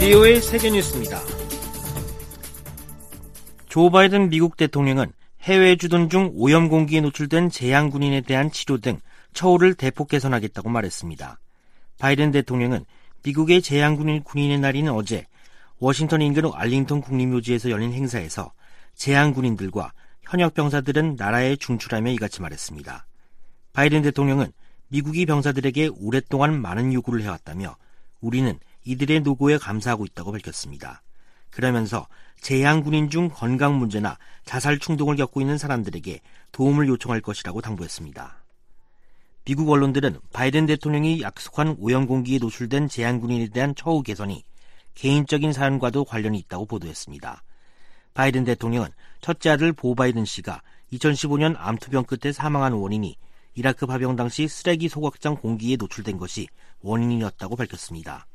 VOA 세계뉴스입니다. 조 바이든 미국 대통령은 해외에 주둔 중 오염 공기에 노출된 재향군인에 대한 치료 등 처우를 대폭 개선하겠다고 말했습니다. 바이든 대통령은 미국의 재향군인의 날인 어제 워싱턴 인근 알링턴 국립묘지에서 열린 행사에서 재향군인들과 현역 병사들은 나라에 중출하며 이같이 말했습니다. 바이든 대통령은 미국이 병사들에게 오랫동안 많은 요구를 해왔다며 우리는 이들의 노고에 감사하고 있다고 밝혔습니다. 그러면서 재향군인 중 건강 문제나 자살 충동을 겪고 있는 사람들에게 도움을 요청할 것이라고 당부했습니다. 미국 언론들은 바이든 대통령이 약속한 오염 공기에 노출된 재향군인에 대한 처우 개선이 개인적인 사연과도 관련이 있다고 보도했습니다. 바이든 대통령은 첫째 아들 보 바이든 씨가 2015년 암투병 끝에 사망한 원인이 이라크 파병 당시 쓰레기 소각장 공기에 노출된 것이 원인이었다고 밝혔습니다.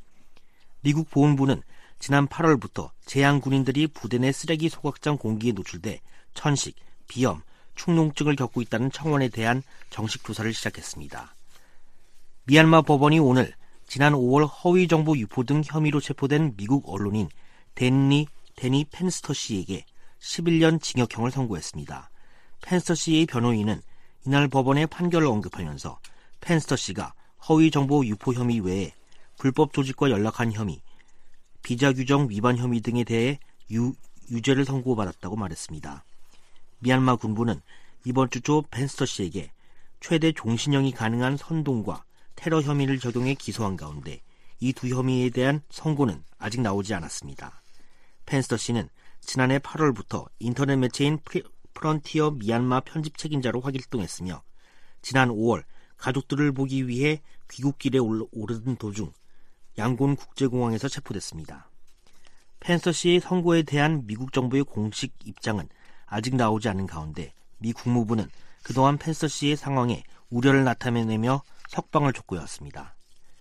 미국 보훈부는 지난 8월부터 재향군인들이 부대 내 쓰레기 소각장 공기에 노출돼 천식, 비염, 축농증을 겪고 있다는 청원에 대한 정식 조사를 시작했습니다. 미얀마 법원이 오늘 지난 5월 허위 정보 유포 등 혐의로 체포된 미국 언론인 데니 펜스터 씨에게 11년 징역형을 선고했습니다. 펜스터 씨의 변호인은 이날 법원의 판결을 언급하면서 펜스터 씨가 허위 정보 유포 혐의 외에 불법 조직과 연락한 혐의, 비자 규정 위반 혐의 등에 대해 유죄를 선고받았다고 말했습니다. 미얀마 군부는 이번 주 초 펜스터 씨에게 최대 종신형이 가능한 선동과 테러 혐의를 적용해 기소한 가운데 이 두 혐의에 대한 선고는 아직 나오지 않았습니다. 펜스터 씨는 지난해 8월부터 인터넷 매체인 프런티어 미얀마 편집 책임자로 활동했으며 지난 5월 가족들을 보기 위해 귀국길에 오르던 도중 양곤 국제공항에서 체포됐습니다. 펜스터 씨의 선고에 대한 미국 정부의 공식 입장은 아직 나오지 않은 가운데 미 국무부는 그동안 펜스터 씨의 상황에 우려를 나타내며 석방을 촉구해왔습니다.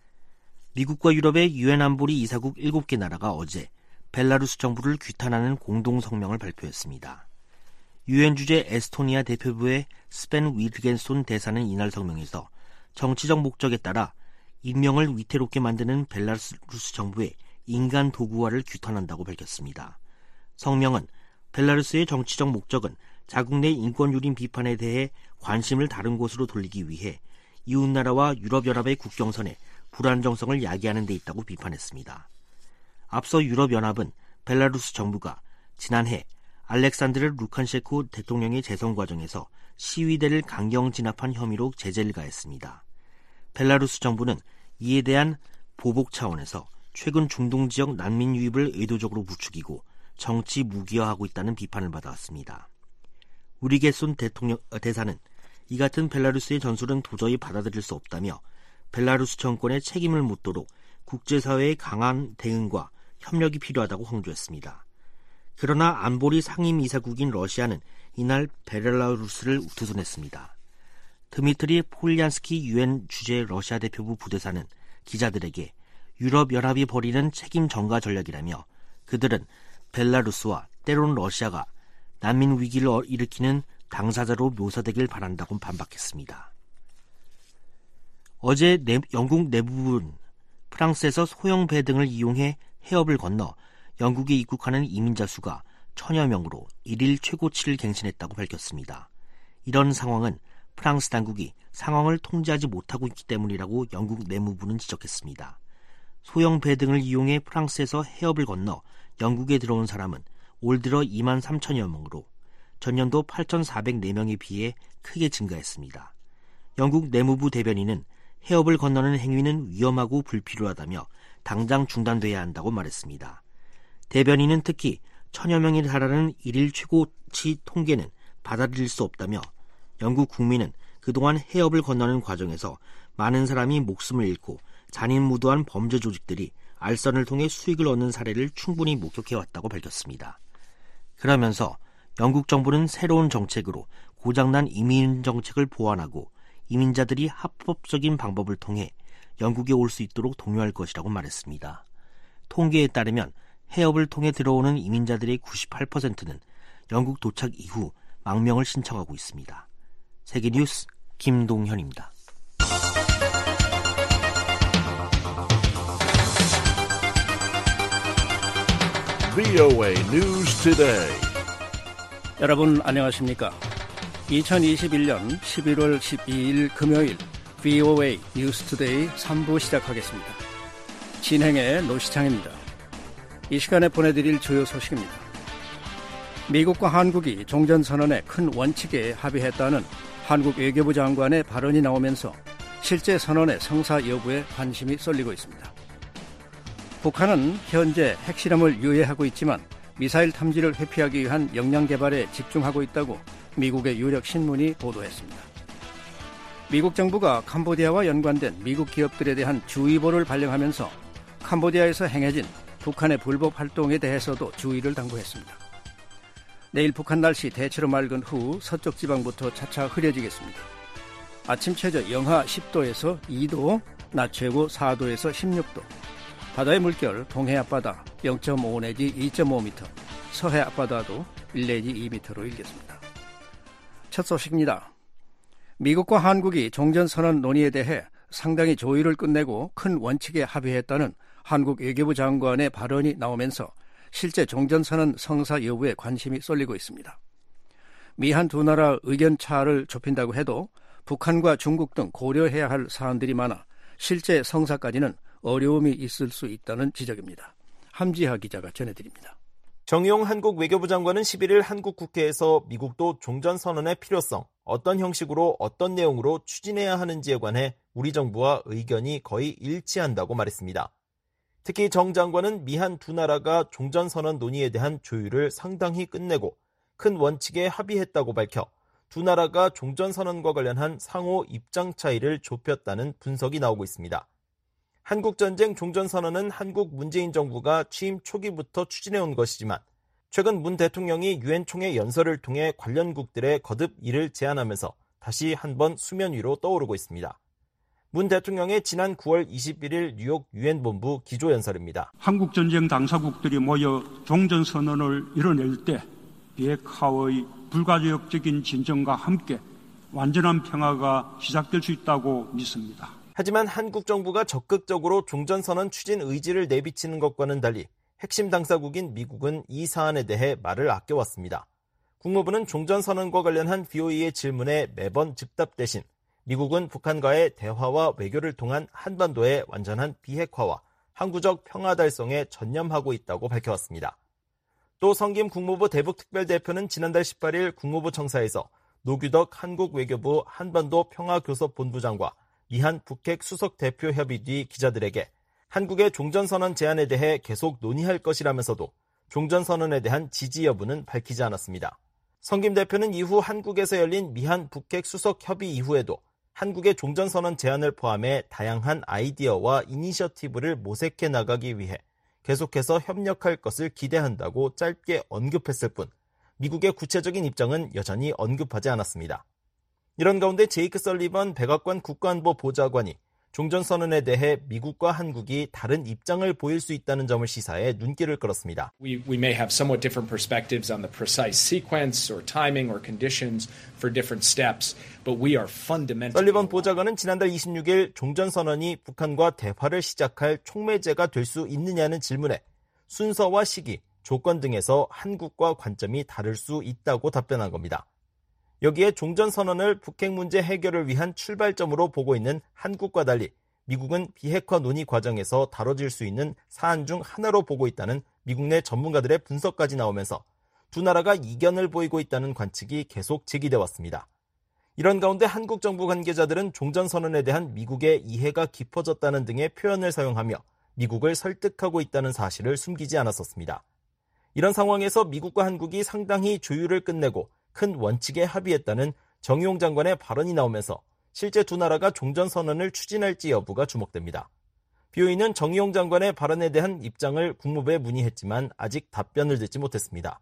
미국과 유럽의 유엔 안보리 이사국 7개 나라가 어제 벨라루스 정부를 규탄하는 공동 성명을 발표했습니다. 유엔 주재 에스토니아 대표부의 스벤 위르겐손 대사는 이날 성명에서 정치적 목적에 따라 인명을 위태롭게 만드는 벨라루스 정부의 인간 도구화를 규탄한다고 밝혔습니다. 성명은 벨라루스의 정치적 목적은 자국 내 인권 유린 비판에 대해 관심을 다른 곳으로 돌리기 위해 이웃나라와 유럽연합의 국경선에 불안정성을 야기하는 데 있다고 비판했습니다. 앞서 유럽연합은 벨라루스 정부가 지난해 알렉산드르 루칸셰코 대통령의 재선 과정에서 시위대를 강경 진압한 혐의로 제재를 가했습니다. 벨라루스 정부는 이에 대한 보복 차원에서 최근 중동 지역 난민 유입을 의도적으로 부추기고 정치 무기화하고 있다는 비판을 받아왔습니다. 우리게손 대사는 이 같은 벨라루스의 전술은 도저히 받아들일 수 없다며 벨라루스 정권의 책임을 묻도록 국제사회의 강한 대응과 협력이 필요하다고 강조했습니다. 그러나 안보리 상임이사국인 러시아는 이날 벨라루스를 두둔했습니다. 드미트리 폴리안스키 유엔 주재 러시아 대표부 부대사는 기자들에게 유럽연합이 벌이는 책임 전가 전략이라며 그들은 벨라루스와 때론 러시아가 난민 위기를 일으키는 당사자로 묘사되길 바란다고 반박했습니다. 어제 영국 내부는 프랑스에서 소형 배 등을 이용해 해협을 건너 영국에 입국하는 이민자 수가 1000여 명으로 일일 최고치를 갱신했다고 밝혔습니다. 이런 상황은 프랑스 당국이 상황을 통제하지 못하고 있기 때문이라고 영국 내무부는 지적했습니다. 소형 배 등을 이용해 프랑스에서 해협을 건너 영국에 들어온 사람은 올 들어 2만 3천여 명으로 전년도 8,404명에 비해 크게 증가했습니다. 영국 내무부 대변인은 해협을 건너는 행위는 위험하고 불필요하다며 당장 중단돼야 한다고 말했습니다. 대변인은 특히 1000여 명에 달하는 일일 최고치 통계는 받아들일 수 없다며 영국 국민은 그동안 해협을 건너는 과정에서 많은 사람이 목숨을 잃고 잔인무도한 범죄 조직들이 알선을 통해 수익을 얻는 사례를 충분히 목격해왔다고 밝혔습니다. 그러면서 영국 정부는 새로운 정책으로 고장난 이민 정책을 보완하고 이민자들이 합법적인 방법을 통해 영국에 올 수 있도록 독려할 것이라고 말했습니다. 통계에 따르면 해협을 통해 들어오는 이민자들의 98%는 영국 도착 이후 망명을 신청하고 있습니다. 세계뉴스 김동현입니다. VOA News Today. 여러분 안녕하십니까? 2021년 11월 12일 금요일 VOA News Today 3부 시작하겠습니다. 진행의 노시창입니다. 이 시간에 보내드릴 주요 소식입니다. 미국과 한국이 종전선언의 큰 원칙에 합의했다는 한국 외교부 장관의 발언이 나오면서 실제 선언의 성사 여부에 관심이 쏠리고 있습니다. 북한은 현재 핵실험을 유예하고 있지만 미사일 탐지를 회피하기 위한 역량 개발에 집중하고 있다고 미국의 유력 신문이 보도했습니다. 미국 정부가 캄보디아와 연관된 미국 기업들에 대한 주의보를 발령하면서 캄보디아에서 행해진 북한의 불법 활동에 대해서도 주의를 당부했습니다. 내일 북한 날씨 대체로 맑은 후 서쪽 지방부터 차차 흐려지겠습니다. 아침 최저 영하 10도에서 2도, 낮 최고 4도에서 16도, 바다의 물결 동해 앞바다 0.5 내지 2.5m, 서해 앞바다도 1 내지 2m로 일겠습니다. 첫 소식입니다. 미국과 한국이 종전선언 논의에 대해 상당히 조율을 끝내고 큰 원칙에 합의했다는 한국 외교부 장관의 발언이 나오면서 실제 종전선언 성사 여부에 관심이 쏠리고 있습니다. 미한 두 나라 의견 차를 좁힌다고 해도 북한과 중국 등 고려해야 할 사안들이 많아 실제 성사까지는 어려움이 있을 수 있다는 지적입니다. 함지하 기자가 전해드립니다. 정의용 한국 외교부 장관은 11일 한국 국회에서 미국도 종전선언의 필요성, 어떤 형식으로 어떤 내용으로 추진해야 하는지에 관해 우리 정부와 의견이 거의 일치한다고 말했습니다. 특히 정 장관은 미한 두 나라가 종전선언 논의에 대한 조율을 상당히 끝내고 큰 원칙에 합의했다고 밝혀 두 나라가 종전선언과 관련한 상호 입장 차이를 좁혔다는 분석이 나오고 있습니다. 한국전쟁 종전선언은 한국 문재인 정부가 취임 초기부터 추진해온 것이지만 최근 문 대통령이 유엔 총회 연설을 통해 관련국들에 거듭 이를 제안하면서 다시 한번 수면 위로 떠오르고 있습니다. 문 대통령의 지난 9월 21일 뉴욕 유엔 본부 기조연설입니다. 한국전쟁 당사국들이 모여 종전선언을 이뤄낼 때 비핵화의 불가역적인 진정과 함께 완전한 평화가 시작될 수 있다고 믿습니다. 하지만 한국 정부가 적극적으로 종전선언 추진 의지를 내비치는 것과는 달리 핵심 당사국인 미국은 이 사안에 대해 말을 아껴왔습니다. 국무부는 종전선언과 관련한 VOA의 질문에 매번 즉답 대신 미국은 북한과의 대화와 외교를 통한 한반도의 완전한 비핵화와 항구적 평화 달성에 전념하고 있다고 밝혀왔습니다. 또 성김 국무부 대북특별대표는 지난달 18일 국무부 청사에서 노규덕 한국 외교부 한반도 평화교섭본부장과 미한 북핵 수석 대표 협의 뒤 기자들에게 한국의 종전선언 제안에 대해 계속 논의할 것이라면서도 종전선언에 대한 지지 여부는 밝히지 않았습니다. 성김 대표는 이후 한국에서 열린 미한 북핵 수석 협의 이후에도 한국의 종전선언 제안을 포함해 다양한 아이디어와 이니셔티브를 모색해 나가기 위해 계속해서 협력할 것을 기대한다고 짧게 언급했을 뿐 미국의 구체적인 입장은 여전히 언급하지 않았습니다. 이런 가운데 제이크 설리번 백악관 국가안보 보좌관이 종전선언에 대해 미국과 한국이 다른 입장을 보일 수 있다는 점을 시사해 눈길을 끌었습니다. We may have somewhat different perspectives on the precise sequence or timing or conditions for different steps, but we are fundamentally. 설리번 보좌관은 지난달 26일 종전선언이 북한과 대화를 시작할 촉매제가 될 수 있느냐는 질문에 순서와 시기, 조건 등에서 한국과 관점이 다를 수 있다고 답변한 겁니다. 여기에 종전선언을 북핵 문제 해결을 위한 출발점으로 보고 있는 한국과 달리 미국은 비핵화 논의 과정에서 다뤄질 수 있는 사안 중 하나로 보고 있다는 미국 내 전문가들의 분석까지 나오면서 두 나라가 이견을 보이고 있다는 관측이 계속 제기돼 왔습니다. 이런 가운데 한국 정부 관계자들은 종전선언에 대한 미국의 이해가 깊어졌다는 등의 표현을 사용하며 미국을 설득하고 있다는 사실을 숨기지 않았었습니다. 이런 상황에서 미국과 한국이 상당히 조율을 끝내고 큰 원칙에 합의했다는 정의용 장관의 발언이 나오면서 실제 두 나라가 종전선언을 추진할지 여부가 주목됩니다. BOE는 정의용 장관의 발언에 대한 입장을 국무부에 문의했지만 아직 답변을 듣지 못했습니다.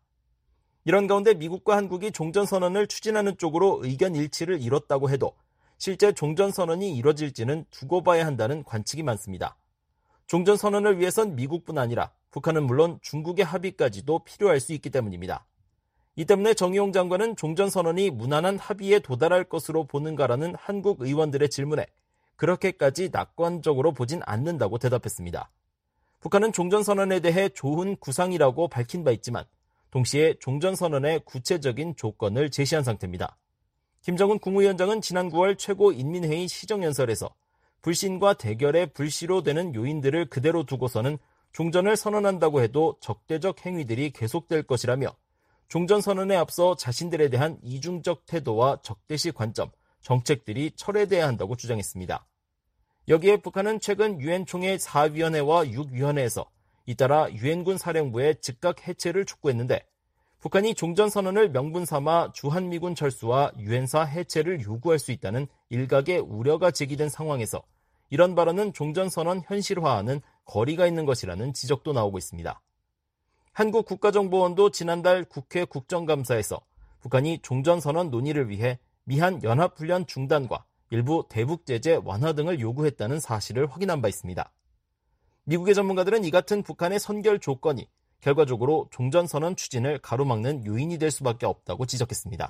이런 가운데 미국과 한국이 종전선언을 추진하는 쪽으로 의견 일치를 이뤘다고 해도 실제 종전선언이 이뤄질지는 두고 봐야 한다는 관측이 많습니다. 종전선언을 위해선 미국뿐 아니라 북한은 물론 중국의 합의까지도 필요할 수 있기 때문입니다. 이 때문에 정의용 장관은 종전선언이 무난한 합의에 도달할 것으로 보는가라는 한국 의원들의 질문에 그렇게까지 낙관적으로 보진 않는다고 대답했습니다. 북한은 종전선언에 대해 좋은 구상이라고 밝힌 바 있지만 동시에 종전선언의 구체적인 조건을 제시한 상태입니다. 김정은 국무위원장은 지난 9월 최고인민회의 시정연설에서 불신과 대결의 불씨로 되는 요인들을 그대로 두고서는 종전을 선언한다고 해도 적대적 행위들이 계속될 것이라며 종전선언에 앞서 자신들에 대한 이중적 태도와 적대시 관점, 정책들이 철회돼야 한다고 주장했습니다. 여기에 북한은 최근 유엔 총회 4위원회와 6위원회에서 잇따라 유엔군 사령부의 즉각 해체를 촉구했는데 북한이 종전선언을 명분 삼아 주한미군 철수와 유엔사 해체를 요구할 수 있다는 일각의 우려가 제기된 상황에서 이런 발언은 종전선언 현실화와는 거리가 있는 것이라는 지적도 나오고 있습니다. 한국국가정보원도 지난달 국회 국정감사에서 북한이 종전선언 논의를 위해 미한 연합훈련 중단과 일부 대북제재 완화 등을 요구했다는 사실을 확인한 바 있습니다. 미국의 전문가들은 이 같은 북한의 선결 조건이 결과적으로 종전선언 추진을 가로막는 요인이 될 수밖에 없다고 지적했습니다.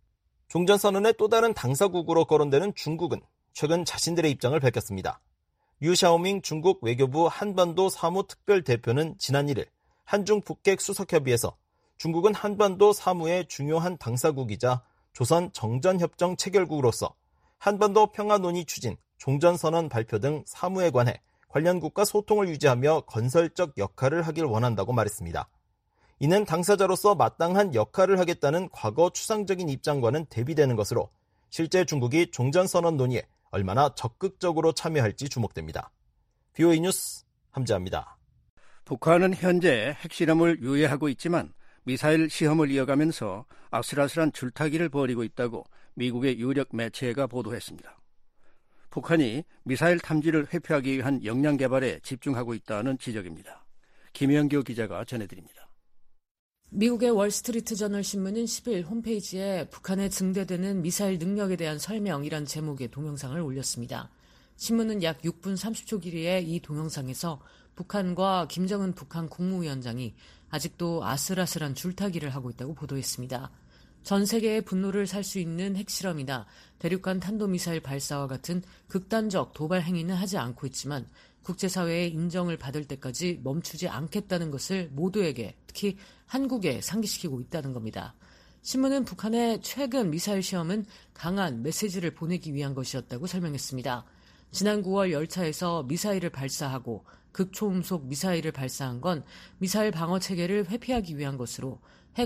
종전선언의 또 다른 당사국으로 거론되는 중국은 최근 자신들의 입장을 밝혔습니다. 류샤오밍 중국 외교부 한반도 사무특별대표는 지난 1일 한중 북핵 수석협의에서 중국은 한반도 사무의 중요한 당사국이자 조선 정전협정 체결국으로서 한반도 평화 논의 추진, 종전선언 발표 등 사무에 관해 관련국과 소통을 유지하며 건설적 역할을 하길 원한다고 말했습니다. 이는 당사자로서 마땅한 역할을 하겠다는 과거 추상적인 입장과는 대비되는 것으로 실제 중국이 종전선언 논의에 얼마나 적극적으로 참여할지 주목됩니다. BOA 뉴스 함재합니다. 북한은 현재 핵실험을 유예하고 있지만 미사일 시험을 이어가면서 아슬아슬한 줄타기를 벌이고 있다고 미국의 유력 매체가 보도했습니다. 북한이 미사일 탐지를 회피하기 위한 역량 개발에 집중하고 있다는 지적입니다. 김영교 기자가 전해드립니다. 미국의 월스트리트 저널 신문은 10일 홈페이지에 북한에 증대되는 미사일 능력에 대한 설명이란 제목의 동영상을 올렸습니다. 신문은 약 6분 30초 길이의 이 동영상에서 북한과 김정은 북한 국무위원장이 아직도 아슬아슬한 줄타기를 하고 있다고 보도했습니다. 전 세계의 분노를 살 수 있는 핵실험이나 대륙간 탄도미사일 발사와 같은 극단적 도발 행위는 하지 않고 있지만 국제사회의 인정을 받을 때까지 멈추지 않겠다는 것을 모두에게, 특히 한국에 상기시키고 있다는 겁니다. 신문은 북한의 최근 미사일 시험은 강한 메시지를 보내기 위한 것이었다고 설명했습니다. 지난 9월 열차에서 미사일을 발사하고 극초음속 미사일을 발사한 건 미사일 방어 체계를 회피하기 위한 것으로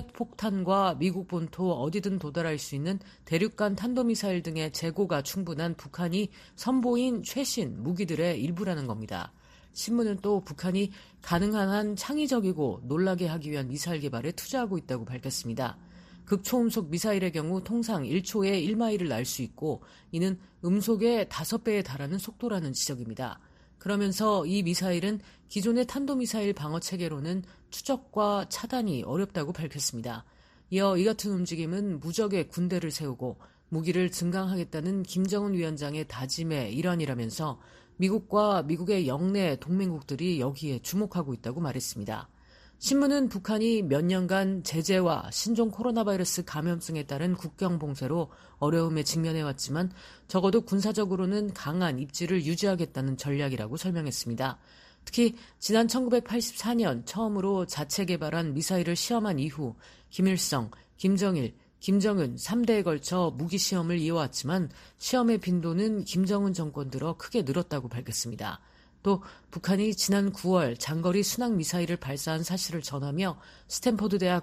핵폭탄과 미국 본토 어디든 도달할 수 있는 대륙간 탄도미사일 등의 재고가 충분한 북한이 선보인 최신 무기들의 일부라는 겁니다. 신문은 또 북한이 가능한 한 창의적이고 놀라게 하기 위한 미사일 개발에 투자하고 있다고 밝혔습니다. 극초음속 미사일의 경우 통상 1초에 1마일을 날 수 있고 이는 음속의 5배에 달하는 속도라는 지적입니다. 그러면서 이 미사일은 기존의 탄도미사일 방어체계로는 추적과 차단이 어렵다고 밝혔습니다. 이어 이 같은 움직임은 무적의 군대를 세우고 무기를 증강하겠다는 김정은 위원장의 다짐의 일환이라면서 미국과 미국의 영내 동맹국들이 여기에 주목하고 있다고 말했습니다. 신문은 북한이 몇 년간 제재와 신종 코로나 바이러스 감염증에 따른 국경 봉쇄로 어려움에 직면해왔지만 적어도 군사적으로는 강한 입지를 유지하겠다는 전략이라고 설명했습니다. 특히 지난 1984년 처음으로 자체 개발한 미사일을 시험한 이후 김일성, 김정일, 김정은 3대에 걸쳐 무기 시험을 이어왔지만 시험의 빈도는 김정은 정권 들어 크게 늘었다고 밝혔습니다. 또 북한이 지난 9월 장거리 순항미사일을 발사한 사실을 전하며 스탠퍼드 대학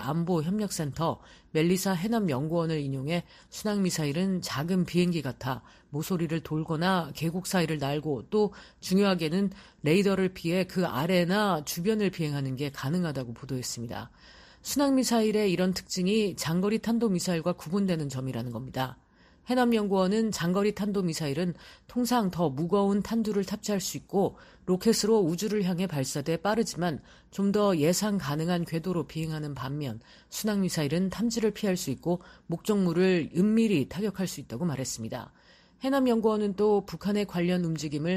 국제안보협력센터 멜리사 해남연구원을 인용해 순항미사일은 작은 비행기 같아 모서리를 돌거나 계곡 사이를 날고 또 중요하게는 레이더를 피해 그 아래나 주변을 비행하는 게 가능하다고 보도했습니다. 순항미사일의 이런 특징이 장거리 탄도미사일과 구분되는 점이라는 겁니다. 해남연구원은 장거리 탄도미사일은 통상 더 무거운 탄두를 탑재할 수 있고 로켓으로 우주를 향해 발사돼 빠르지만 좀 더 예상 가능한 궤도로 비행하는 반면 순항미사일은 탐지를 피할 수 있고 목적물을 은밀히 타격할 수 있다고 말했습니다. 해남연구원은 또 북한의 관련 움직임을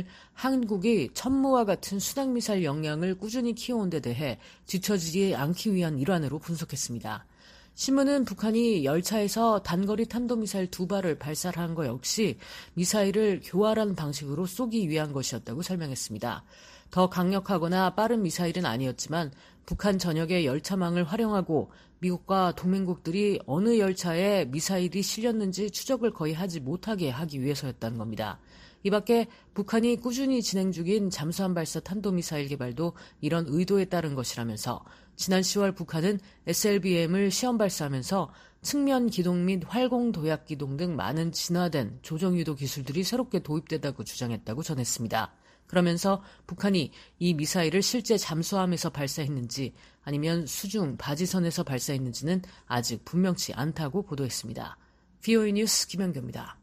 한국이 천무와 같은 순항미사일 역량을 꾸준히 키워온 데 대해 뒤처지지 않기 위한 일환으로 분석했습니다. 신문은 북한이 열차에서 단거리 탄도미사일 2발을 발사한 것 역시 미사일을 교활한 방식으로 쏘기 위한 것이었다고 설명했습니다. 더 강력하거나 빠른 미사일은 아니었지만 북한 전역의 열차망을 활용하고 미국과 동맹국들이 어느 열차에 미사일이 실렸는지 추적을 거의 하지 못하게 하기 위해서였다는 겁니다. 이 밖에 북한이 꾸준히 진행 중인 잠수함 발사 탄도미사일 개발도 이런 의도에 따른 것이라면서 지난 10월 북한은 SLBM을 시험 발사하면서 측면 기동 및 활공 도약 기동 등 많은 진화된 조정 유도 기술들이 새롭게 도입되다고 주장했다고 전했습니다. 그러면서 북한이 이 미사일을 실제 잠수함에서 발사했는지 아니면 수중 바지선에서 발사했는지는 아직 분명치 않다고 보도했습니다. VOA 뉴스 김현규입니다.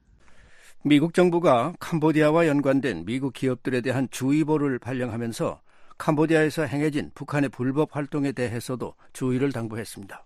미국 정부가 캄보디아와 연관된 미국 기업들에 대한 주의보를 발령하면서 캄보디아에서 행해진 북한의 불법 활동에 대해서도 주의를 당부했습니다.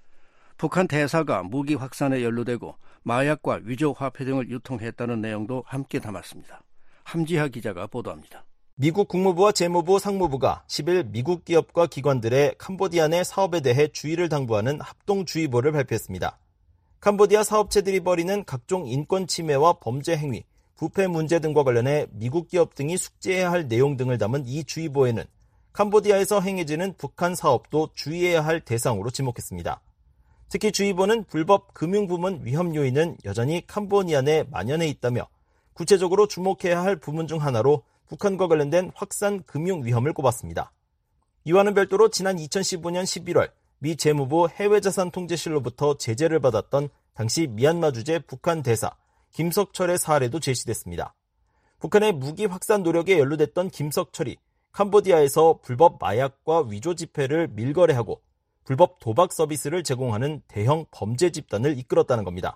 북한 대사가 무기 확산에 연루되고 마약과 위조 화폐 등을 유통했다는 내용도 함께 담았습니다. 함지하 기자가 보도합니다. 미국 국무부와 재무부, 상무부가 10일 미국 기업과 기관들의 캄보디아 내 사업에 대해 주의를 당부하는 합동주의보를 발표했습니다. 캄보디아 사업체들이 벌이는 각종 인권 침해와 범죄 행위, 부패 문제 등과 관련해 미국 기업 등이 숙지해야 할 내용 등을 담은 이 주의보에는 캄보디아에서 행해지는 북한 사업도 주의해야 할 대상으로 지목했습니다. 특히 주의보는 불법 금융부문 위험 요인은 여전히 캄보디아 내 만연해 있다며 구체적으로 주목해야 할 부문 중 하나로 북한과 관련된 확산 금융 위험을 꼽았습니다. 이와는 별도로 지난 2015년 11월 미 재무부 해외자산통제실로부터 제재를 받았던 당시 미얀마 주재 북한 대사 김석철의 사례도 제시됐습니다. 북한의 무기 확산 노력에 연루됐던 김석철이 캄보디아에서 불법 마약과 위조 지폐를 밀거래하고 불법 도박 서비스를 제공하는 대형 범죄 집단을 이끌었다는 겁니다.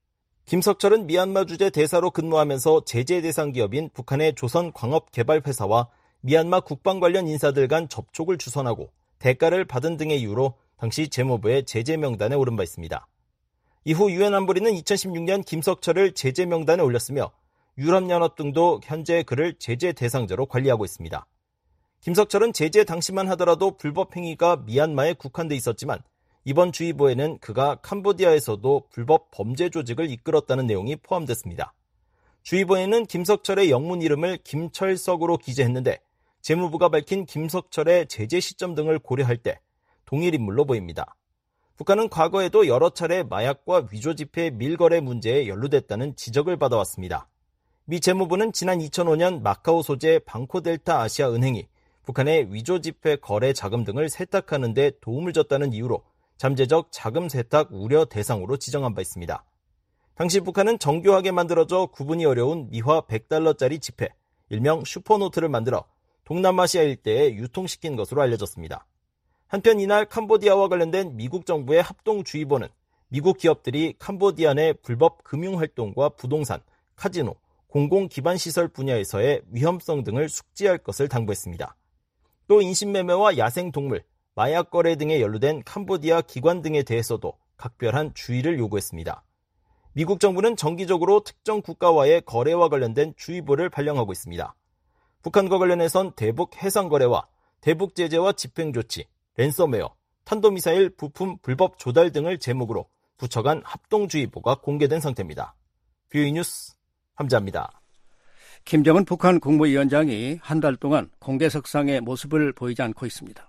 김석철은 미얀마 주재 대사로 근무하면서 제재 대상 기업인 북한의 조선광업개발회사와 미얀마 국방 관련 인사들 간 접촉을 주선하고 대가를 받은 등의 이유로 당시 재무부의 제재 명단에 오른 바 있습니다. 이후 유엔 안보리는 2016년 김석철을 제재 명단에 올렸으며 유럽연합 등도 현재 그를 제재 대상자로 관리하고 있습니다. 김석철은 제재 당시만 하더라도 불법 행위가 미얀마에 국한돼 있었지만 이번 주의보에는 그가 캄보디아에서도 불법 범죄 조직을 이끌었다는 내용이 포함됐습니다. 주의보에는 김석철의 영문 이름을 김철석으로 기재했는데 재무부가 밝힌 김석철의 제재 시점 등을 고려할 때 동일 인물로 보입니다. 북한은 과거에도 여러 차례 마약과 위조 지폐 밀거래 문제에 연루됐다는 지적을 받아왔습니다. 미 재무부는 지난 2005년 마카오 소재 방코델타 아시아 은행이 북한의 위조 지폐 거래 자금 등을 세탁하는 데 도움을 줬다는 이유로 잠재적 자금 세탁 우려 대상으로 지정한 바 있습니다. 당시 북한은 정교하게 만들어져 구분이 어려운 미화 100달러짜리 지폐, 일명 슈퍼노트를 만들어 동남아시아 일대에 유통시킨 것으로 알려졌습니다. 한편 이날 캄보디아와 관련된 미국 정부의 합동주의보는 미국 기업들이 캄보디아 내 불법 금융활동과 부동산, 카지노, 공공기반시설 분야에서의 위험성 등을 숙지할 것을 당부했습니다. 또 인신매매와 야생동물, 마약 거래 등에 연루된 캄보디아 기관 등에 대해서도 각별한 주의를 요구했습니다. 미국 정부는 정기적으로 특정 국가와의 거래와 관련된 주의보를 발령하고 있습니다. 북한과 관련해선 대북 해상 거래와 대북 제재와 집행조치, 랜섬웨어, 탄도미사일 부품 불법 조달 등을 제목으로 부처간 합동주의보가 공개된 상태입니다. VOA 뉴스 함자입니다. 김정은 북한 국무위원장이 한 달 동안 공개석상의 모습을 보이지 않고 있습니다.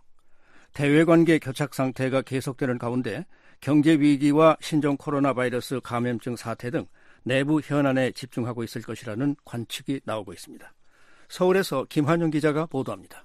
대외관계 교착 상태가 계속되는 가운데 경제위기와 신종 코로나 바이러스 감염증 사태 등 내부 현안에 집중하고 있을 것이라는 관측이 나오고 있습니다. 서울에서 김환영 기자가 보도합니다.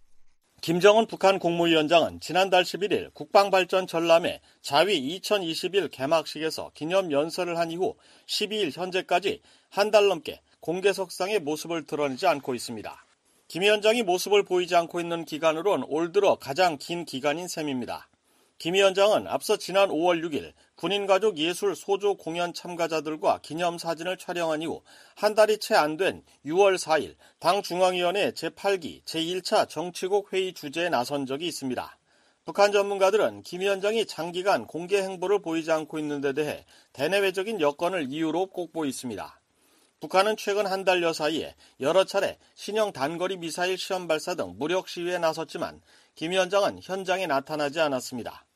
김정은 북한 국무위원장은 지난달 11일 국방발전 전람회 자위 2021 개막식에서 기념 연설을 한 이후 12일 현재까지 한 달 넘게 공개석상의 모습을 드러내지 않고 있습니다. 김 위원장이 모습을 보이지 않고 있는 기간으론 올 들어 가장 긴 기간인 셈입니다. 김 위원장은 앞서 지난 5월 6일 군인가족 예술 소조 공연 참가자들과 기념사진을 촬영한 이후 한 달이 채 안 된 6월 4일 당 중앙위원회 제8기 제1차 정치국 회의 주재에 나선 적이 있습니다. 북한 전문가들은 김 위원장이 장기간 공개 행보를 보이지 않고 있는 데 대해 대내외적인 여건을 이유로 꼽고 있습니다. 북한은 최근 한 달여 사이에 여러 차례 신형 단거리 미사일 시험 발사 등 무력 시위에 나섰지만 김 위원장은 현장에 나타나지 않았습니다.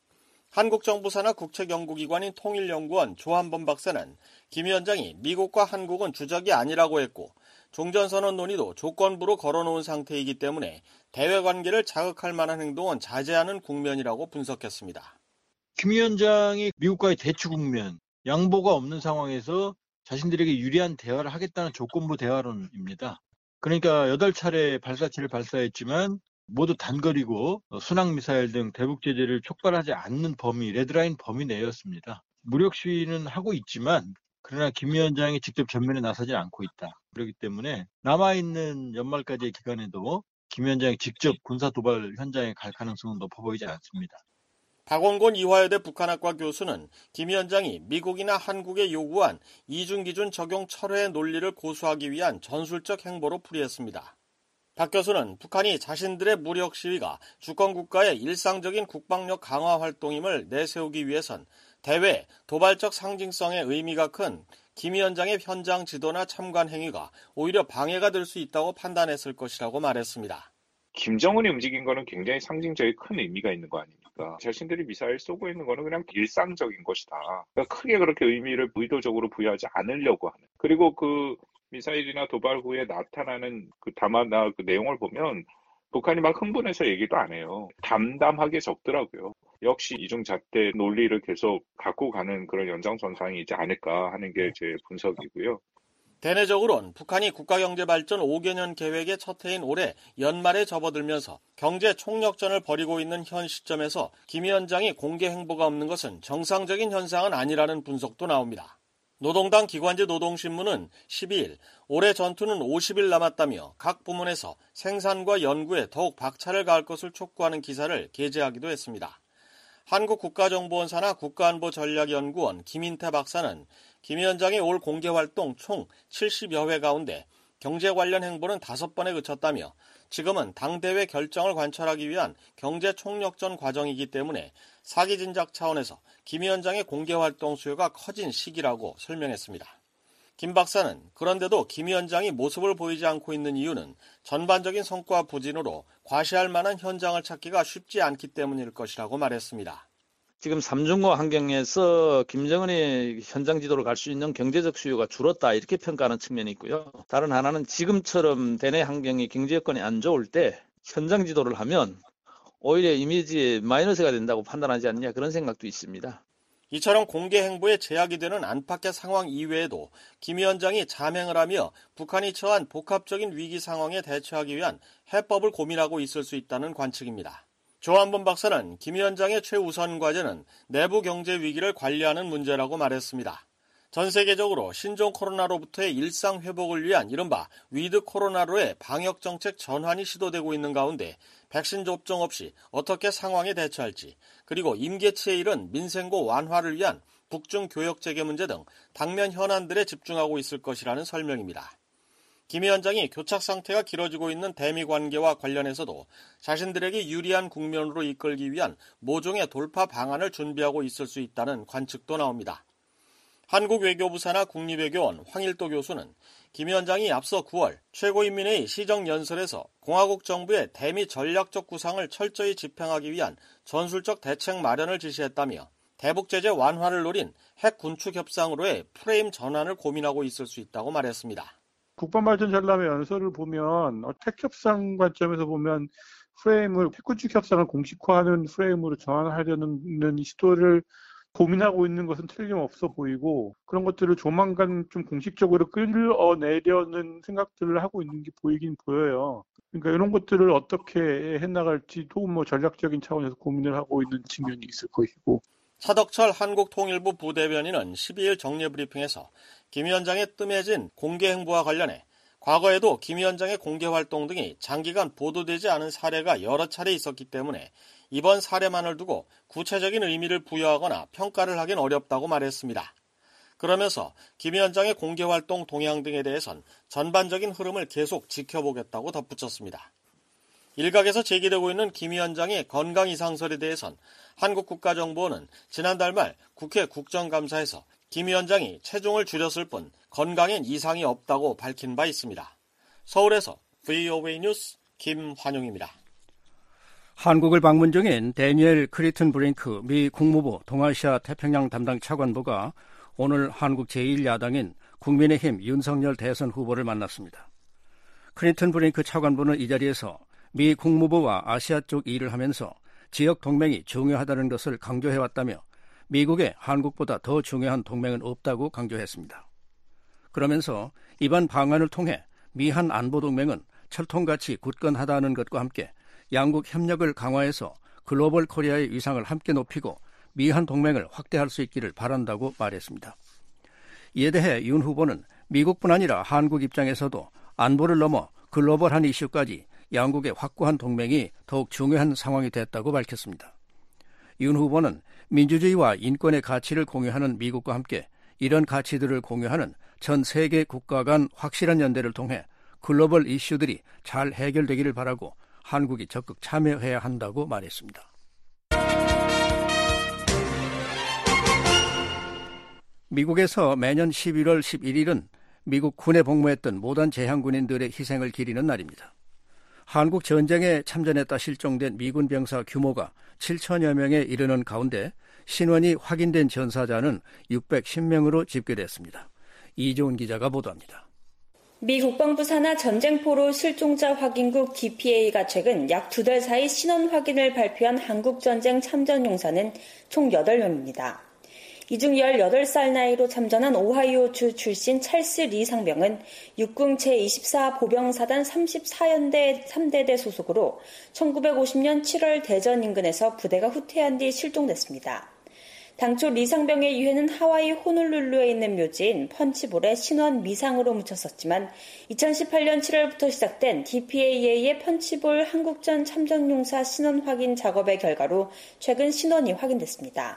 한국 정부 산하 국책연구기관인 통일연구원 조한범 박사는 김 위원장이 미국과 한국은 주적이 아니라고 했고 종전선언 논의도 조건부로 걸어놓은 상태이기 때문에 대외관계를 자극할 만한 행동은 자제하는 국면이라고 분석했습니다. 김 위원장이 미국과의 대치 국면, 양보가 없는 상황에서 자신들에게 유리한 대화를 하겠다는 조건부 대화론입니다. 그러니까 8차례 발사체를 발사했지만 모두 단거리고 순항미사일 등 대북 제재를 촉발하지 않는 범위, 레드라인 범위 내였습니다. 무력 시위는 하고 있지만 그러나 김 위원장이 직접 전면에 나서지 않고 있다. 그렇기 때문에 남아있는 연말까지의 기간에도 김 위원장이 직접 군사 도발 현장에 갈 가능성은 높아 보이지 않습니다. 박원곤 이화여대 북한학과 교수는 김 위원장이 미국이나 한국에 요구한 이중기준 적용 철회의 논리를 고수하기 위한 전술적 행보로 풀이했습니다. 박 교수는 북한이 자신들의 무력 시위가 주권국가의 일상적인 국방력 강화 활동임을 내세우기 위해선 대외 도발적 상징성의 의미가 큰 김 위원장의 현장 지도나 참관 행위가 오히려 방해가 될 수 있다고 판단했을 것이라고 말했습니다. 김정은이 움직인 거는 굉장히 상징적인 큰 의미가 있는 거 아닙니까? 자신들이 미사일 쏘고 있는 거는 그냥 일상적인 것이다. 그러니까 크게 그렇게 의미를 의도적으로 부여하지 않으려고 하는. 그리고 그 미사일이나 도발 후에 나타나는 그 담화나 그 내용을 보면 북한이 막 흥분해서 얘기도 안 해요. 담담하게 적더라고요. 역시 이중잣대 논리를 계속 갖고 가는 그런 연장선상이지 않을까 하는 게 제 분석이고요. 대내적으로는 북한이 국가경제발전 5개년 계획의 첫 해인 올해 연말에 접어들면서 경제 총력전을 벌이고 있는 현 시점에서 김 위원장이 공개 행보가 없는 것은 정상적인 현상은 아니라는 분석도 나옵니다. 노동당 기관지 노동신문은 12일 올해 전투는 50일 남았다며 각 부문에서 생산과 연구에 더욱 박차를 가할 것을 촉구하는 기사를 게재하기도 했습니다. 한국국가정보원 산하 국가안보전략연구원 김인태 박사는 김 위원장의 올 공개활동 총 70여 회 가운데 경제 관련 행보는 5번에 그쳤다며 지금은 당대회 결정을 관철하기 위한 경제 총력전 과정이기 때문에 사기 진작 차원에서 김 위원장의 공개활동 수요가 커진 시기라고 설명했습니다. 김 박사는 그런데도 김 위원장이 모습을 보이지 않고 있는 이유는 전반적인 성과 부진으로 과시할 만한 현장을 찾기가 쉽지 않기 때문일 것이라고 말했습니다. 지금 삼중고 환경에서 김정은이 현장 지도로 갈 수 있는 경제적 수요가 줄었다 이렇게 평가하는 측면이 있고요. 다른 하나는 지금처럼 대내 환경이 경제 여건이 안 좋을 때 현장 지도를 하면 오히려 이미지에 마이너스가 된다고 판단하지 않느냐 그런 생각도 있습니다. 이처럼 공개 행보에 제약이 되는 안팎의 상황 이외에도 김 위원장이 자맹을 하며 북한이 처한 복합적인 위기 상황에 대처하기 위한 해법을 고민하고 있을 수 있다는 관측입니다. 조한범 박사는 김 위원장의 최우선 과제는 내부 경제 위기를 관리하는 문제라고 말했습니다. 전 세계적으로 신종 코로나로부터의 일상 회복을 위한 이른바 위드 코로나로의 방역 정책 전환이 시도되고 있는 가운데 백신 접종 없이 어떻게 상황에 대처할지, 그리고 임계치에 이른 민생고 완화를 위한 북중 교역 재개 문제 등 당면 현안들에 집중하고 있을 것이라는 설명입니다. 김 위원장이 교착 상태가 길어지고 있는 대미 관계와 관련해서도 자신들에게 유리한 국면으로 이끌기 위한 모종의 돌파 방안을 준비하고 있을 수 있다는 관측도 나옵니다. 한국외교부 산하 국립외교원 황일도 교수는 김 위원장이 앞서 9월 최고인민회의 시정연설에서 공화국 정부의 대미 전략적 구상을 철저히 집행하기 위한 전술적 대책 마련을 지시했다며 대북제재 완화를 노린 핵 군축 협상으로의 프레임 전환을 고민하고 있을 수 있다고 말했습니다. 국방발전 전람회 연설을 보면 핵협상 관점에서 보면 프레임을 핵군축 협상을 공식화하는 프레임으로 전환하려는 시도를 고민하고 있는 것은 틀림없어 보이고 그런 것들을 조만간 좀 공식적으로 끌어내려는 생각들을 하고 있는 게 보이긴 보여요. 그러니까 이런 것들을 어떻게 해나갈지도 전략적인 차원에서 고민을 하고 있는 측면이 있을 것이고. 차덕철 한국통일부 부대변인은 12일 정례브리핑에서 김 위원장의 뜸해진 공개 행보와 관련해 과거에도 김 위원장의 공개 활동 등이 장기간 보도되지 않은 사례가 여러 차례 있었기 때문에 이번 사례만을 두고 구체적인 의미를 부여하거나 평가를 하긴 어렵다고 말했습니다. 그러면서 김 위원장의 공개 활동 동향 등에 대해선 전반적인 흐름을 계속 지켜보겠다고 덧붙였습니다. 일각에서 제기되고 있는 김 위원장의 건강 이상설에 대해선 한국국가정보원은 지난달 말 국회 국정감사에서 김 위원장이 체중을 줄였을 뿐 건강엔 이상이 없다고 밝힌 바 있습니다. 서울에서 VOA 뉴스 김환용입니다. 한국을 방문 중인 데니엘 크리튼 브링크 미 국무부 동아시아 태평양 담당 차관보가 오늘 한국 제1야당인 국민의힘 윤석열 대선 후보를 만났습니다. 크리튼 브링크 차관보는 이 자리에서 미 국무부와 아시아 쪽 일을 하면서 지역 동맹이 중요하다는 것을 강조해왔다며 미국에 한국보다 더 중요한 동맹은 없다고 강조했습니다. 그러면서 이번 방안을 통해 미한 안보동맹은 철통같이 굳건하다는 것과 함께 양국 협력을 강화해서 글로벌 코리아의 위상을 함께 높이고 미한 동맹을 확대할 수 있기를 바란다고 말했습니다. 이에 대해 윤 후보는 미국뿐 아니라 한국 입장에서도 안보를 넘어 글로벌한 이슈까지 양국의 확고한 동맹이 더욱 중요한 상황이 됐다고 밝혔습니다. 윤 후보는 민주주의와 인권의 가치를 공유하는 미국과 함께 이런 가치들을 공유하는 전 세계 국가 간 확실한 연대를 통해 글로벌 이슈들이 잘 해결되기를 바라고 한국이 적극 참여해야 한다고 말했습니다. 미국에서 매년 11월 11일은 미국 군에 복무했던 모든 제향군인들의 희생을 기리는 날입니다. 한국 전쟁에 참전했다 실종된 미군 병사 규모가 7천여 명에 이르는 가운데 신원이 확인된 전사자는 610명으로 집계됐습니다. 이종훈 기자가 보도합니다. 미 국방부 산하 전쟁포로 실종자 확인국 DPA가 최근 약 2달 사이 신원 확인을 발표한 한국전쟁 참전용사는 총 8명입니다. 이 중 18살 나이로 참전한 오하이오주 출신 찰스 리 상병은 육군 제24 보병사단 34연대 3대대 소속으로 1950년 7월 대전 인근에서 부대가 후퇴한 뒤 실종됐습니다. 당초 리 상병의 유해는 하와이 호놀룰루에 있는 묘지인 펀치볼에 신원 미상으로 묻혔었지만 2018년 7월부터 시작된 DPAA의 펀치볼 한국전 참전용사 신원 확인 작업의 결과로 최근 신원이 확인됐습니다.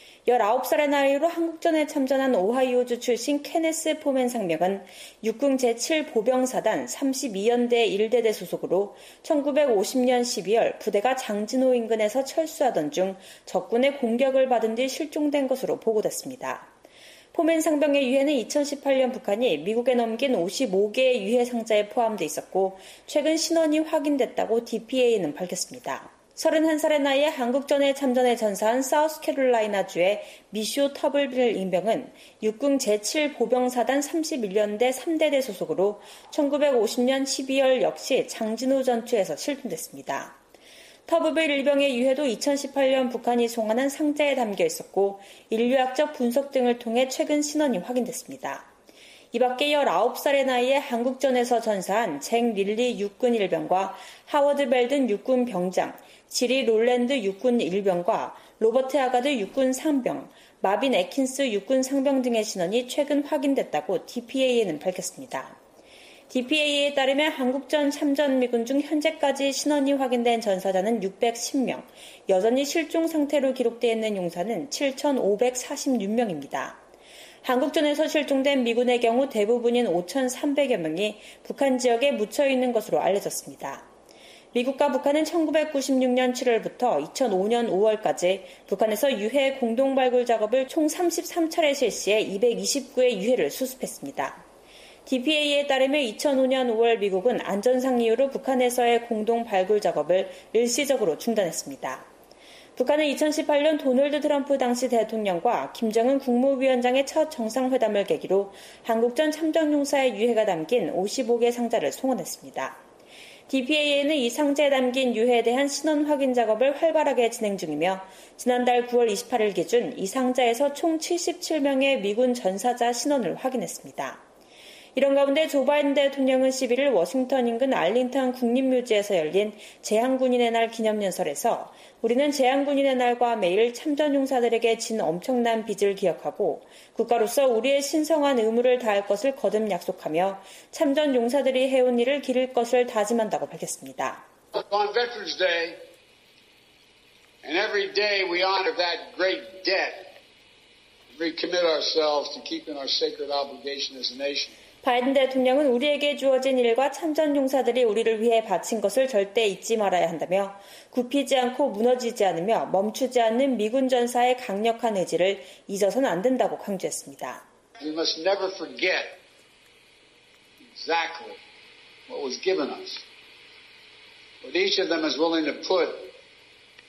19살의 나이로 한국전에 참전한 오하이오주 출신 케네스 포맨 상병은 육군 제7보병사단 32연대 1대대 소속으로 1950년 12월 부대가 장진호 인근에서 철수하던 중 적군의 공격을 받은 뒤 실종된 것으로 보고됐습니다. 포맨 상병의 유해는 2018년 북한이 미국에 넘긴 55개의 유해 상자에 포함돼 있었고 최근 신원이 확인됐다고 DPA는 밝혔습니다. 31살의 나이에 한국전에 참전에 전사한 사우스캐롤라이나주의 미쇼 터블빌 인병은 육군 제7보병사단 31연대 3대대 소속으로 1950년 12월 역시 장진호 전투에서 실종됐습니다. 터블빌 일병의 유해도 2018년 북한이 송환한 상자에 담겨 있었고 인류학적 분석 등을 통해 최근 신원이 확인됐습니다. 이 밖에 19살의 나이에 한국전에서 전사한 잭 릴리 육군 일병과 하워드 벨든 육군 병장, 지리 롤랜드 육군 일병과 로버트 아가드 육군 상병, 마빈 애킨스 육군 상병 등의 신원이 최근 확인됐다고 DPA에는 밝혔습니다. DPA에 따르면 한국전 참전 미군 중 현재까지 신원이 확인된 전사자는 610명, 여전히 실종 상태로 기록되어 있는 용사는 7,546명입니다. 한국전에서 실종된 미군의 경우 대부분인 5,300여 명이 북한 지역에 묻혀 있는 것으로 알려졌습니다. 미국과 북한은 1996년 7월부터 2005년 5월까지 북한에서 유해 공동 발굴 작업을 총 33차례 실시해 229의 유해를 수습했습니다. DPA에 따르면 2005년 5월 미국은 안전상 이유로 북한에서의 공동 발굴 작업을 일시적으로 중단했습니다. 북한은 2018년 도널드 트럼프 당시 대통령과 김정은 국무위원장의 첫 정상회담을 계기로 한국전 참전용사의 유해가 담긴 55개 상자를 송환했습니다. DPA에는 이 상자에 담긴 유해에 대한 신원 확인 작업을 활발하게 진행 중이며 지난달 9월 28일 기준 이 상자에서 총 77명의 미군 전사자 신원을 확인했습니다. 이런 가운데 조 바이든 대통령은 11일 워싱턴 인근 알링턴 국립묘지에서 열린 제향군인의 날 기념연설에서 우리는 제향군인의 날과 매일 참전용사들에게 진 엄청난 빚을 기억하고 국가로서 우리의 신성한 의무를 다할 것을 거듭 약속하며 참전용사들이 해온 일을 기릴 것을 다짐한다고 밝혔습니다. On Veterans Day, and every day we honor that great debt, we commit ourselves to keeping our sacred obligation as a nation. 바이든 대통령은 우리에게 주어진 일과 참전용사들이 우리를 위해 바친 것을 절대 잊지 말아야 한다며 굽히지 않고 무너지지 않으며 멈추지 않는 미군 전사의 강력한 의지를 잊어서는 안 된다고 강조했습니다. We must never forget exactly what was given us. But each of them is willing to put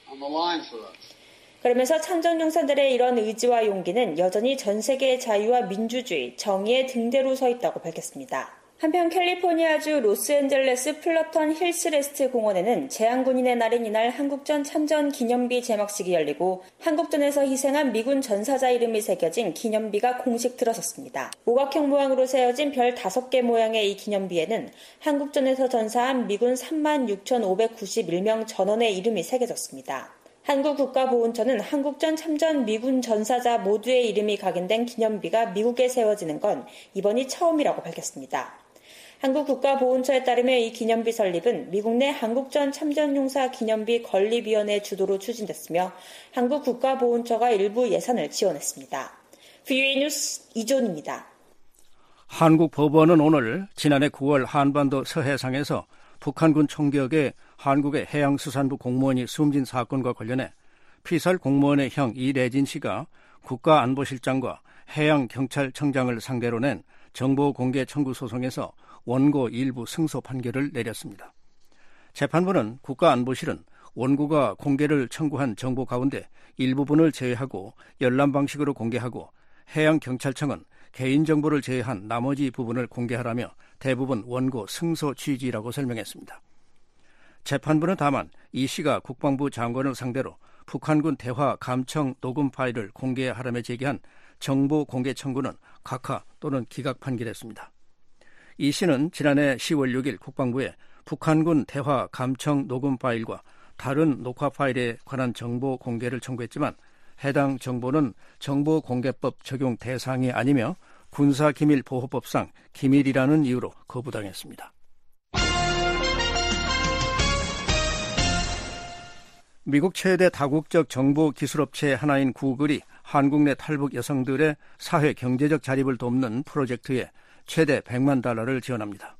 on the line for us. 그러면서 참전용사들의 이런 의지와 용기는 여전히 전 세계의 자유와 민주주의, 정의의 등대로 서 있다고 밝혔습니다. 한편 캘리포니아주 로스앤젤레스 플러턴 힐스레스트 공원에는 재향군인의 날인 이날 한국전 참전 기념비 제막식이 열리고 한국전에서 희생한 미군 전사자 이름이 새겨진 기념비가 공식 들어섰습니다. 오각형 모양으로 세워진 별 5개 모양의 이 기념비에는 한국전에서 전사한 미군 36,591명 전원의 이름이 새겨졌습니다. 한국국가보훈처는 한국전 참전 미군 전사자 모두의 이름이 각인된 기념비가 미국에 세워지는 건 이번이 처음이라고 밝혔습니다. 한국국가보훈처에 따르면 이 기념비 설립은 미국 내 한국전 참전용사 기념비 건립위원회 주도로 추진됐으며 한국국가보훈처가 일부 예산을 지원했습니다. VOA 뉴스 이존입니다. 한국 법원은 오늘 지난해 9월 한반도 서해상에서 북한군 총격에 한국의 해양수산부 공무원이 숨진 사건과 관련해 피살 공무원의 형 이래진 씨가 국가안보실장과 해양경찰청장을 상대로 낸 정보공개 청구 소송에서 원고 일부 승소 판결을 내렸습니다. 재판부는 국가안보실은 원고가 공개를 청구한 정보 가운데 일부분을 제외하고 열람 방식으로 공개하고 해양경찰청은 개인정보를 제외한 나머지 부분을 공개하라며 대부분 원고 승소 취지라고 설명했습니다. 재판부는 다만 이 씨가 국방부 장관을 상대로 북한군 대화 감청 녹음 파일을 공개하라며 제기한 정보 공개 청구는 각하 또는 기각 판결했습니다. 이 씨는 지난해 10월 6일 국방부에 북한군 대화 감청 녹음 파일과 다른 녹화 파일에 관한 정보 공개를 청구했지만 해당 정보는 정보공개법 적용 대상이 아니며 군사기밀보호법상 기밀이라는 이유로 거부당했습니다. 미국 최대 다국적 정보기술업체 하나인 구글이 한국 내 탈북 여성들의 사회 경제적 자립을 돕는 프로젝트에 최대 $100만 지원합니다.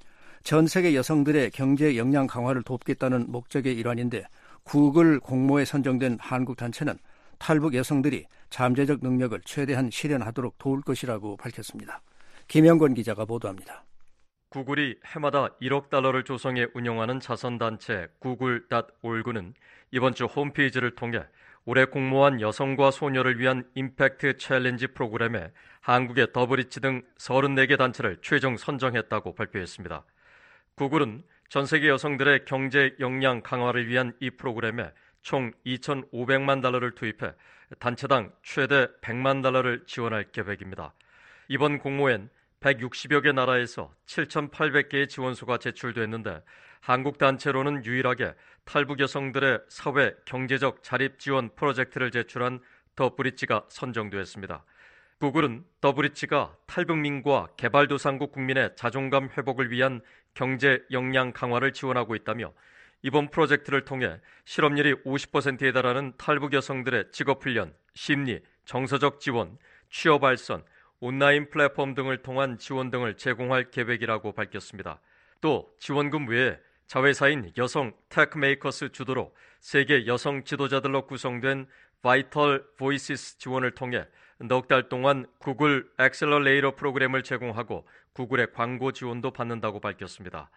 전 세계 여성들의 경제 역량 강화를 돕겠다는 목적의 일환인데 구글 공모에 선정된 한국 단체는 탈북 여성들이 잠재적 능력을 최대한 실현하도록 도울 것이라고 밝혔습니다. 김영권 기자가 보도합니다. 구글이 해마다 $1억 조성해 운영하는 자선단체 구글.org는 이번 주 홈페이지를 통해 올해 공모한 여성과 소녀를 위한 임팩트 챌린지 프로그램에 한국의 더브리치 등 34개 단체를 최종 선정했다고 발표했습니다. 구글은 전 세계 여성들의 경제 역량 강화를 위한 이 프로그램에 총 $2,500만 투입해 단체당 최대 $100만 지원할 계획입니다. 이번 공모엔 160여 개 나라에서 7,800개의 지원서가 제출됐는데 한국 단체로는 유일하게 탈북 여성들의 사회 경제적 자립 지원 프로젝트를 제출한 더브리치가 선정되었습니다. 구글은 더브리치가 탈북민과 개발도상국 국민의 자존감 회복을 위한 경제 역량 강화를 지원하고 있다며 이번 프로젝트를 통해 실업률이 50%에 달하는 탈북 여성들의 직업훈련, 심리, 정서적 지원, 취업 알선, 온라인 플랫폼 등을 통한 지원 등을 제공할 계획이라고 밝혔습니다. 또 지원금 외에 자회사인 여성 테크메이커스 주도로 세계 여성 지도자들로 구성된 바이털 보이시스 지원을 통해 넉 달 동안 구글 엑셀러레이터 프로그램을 제공하고 구글의 광고 지원도 받는다고 밝혔습니다.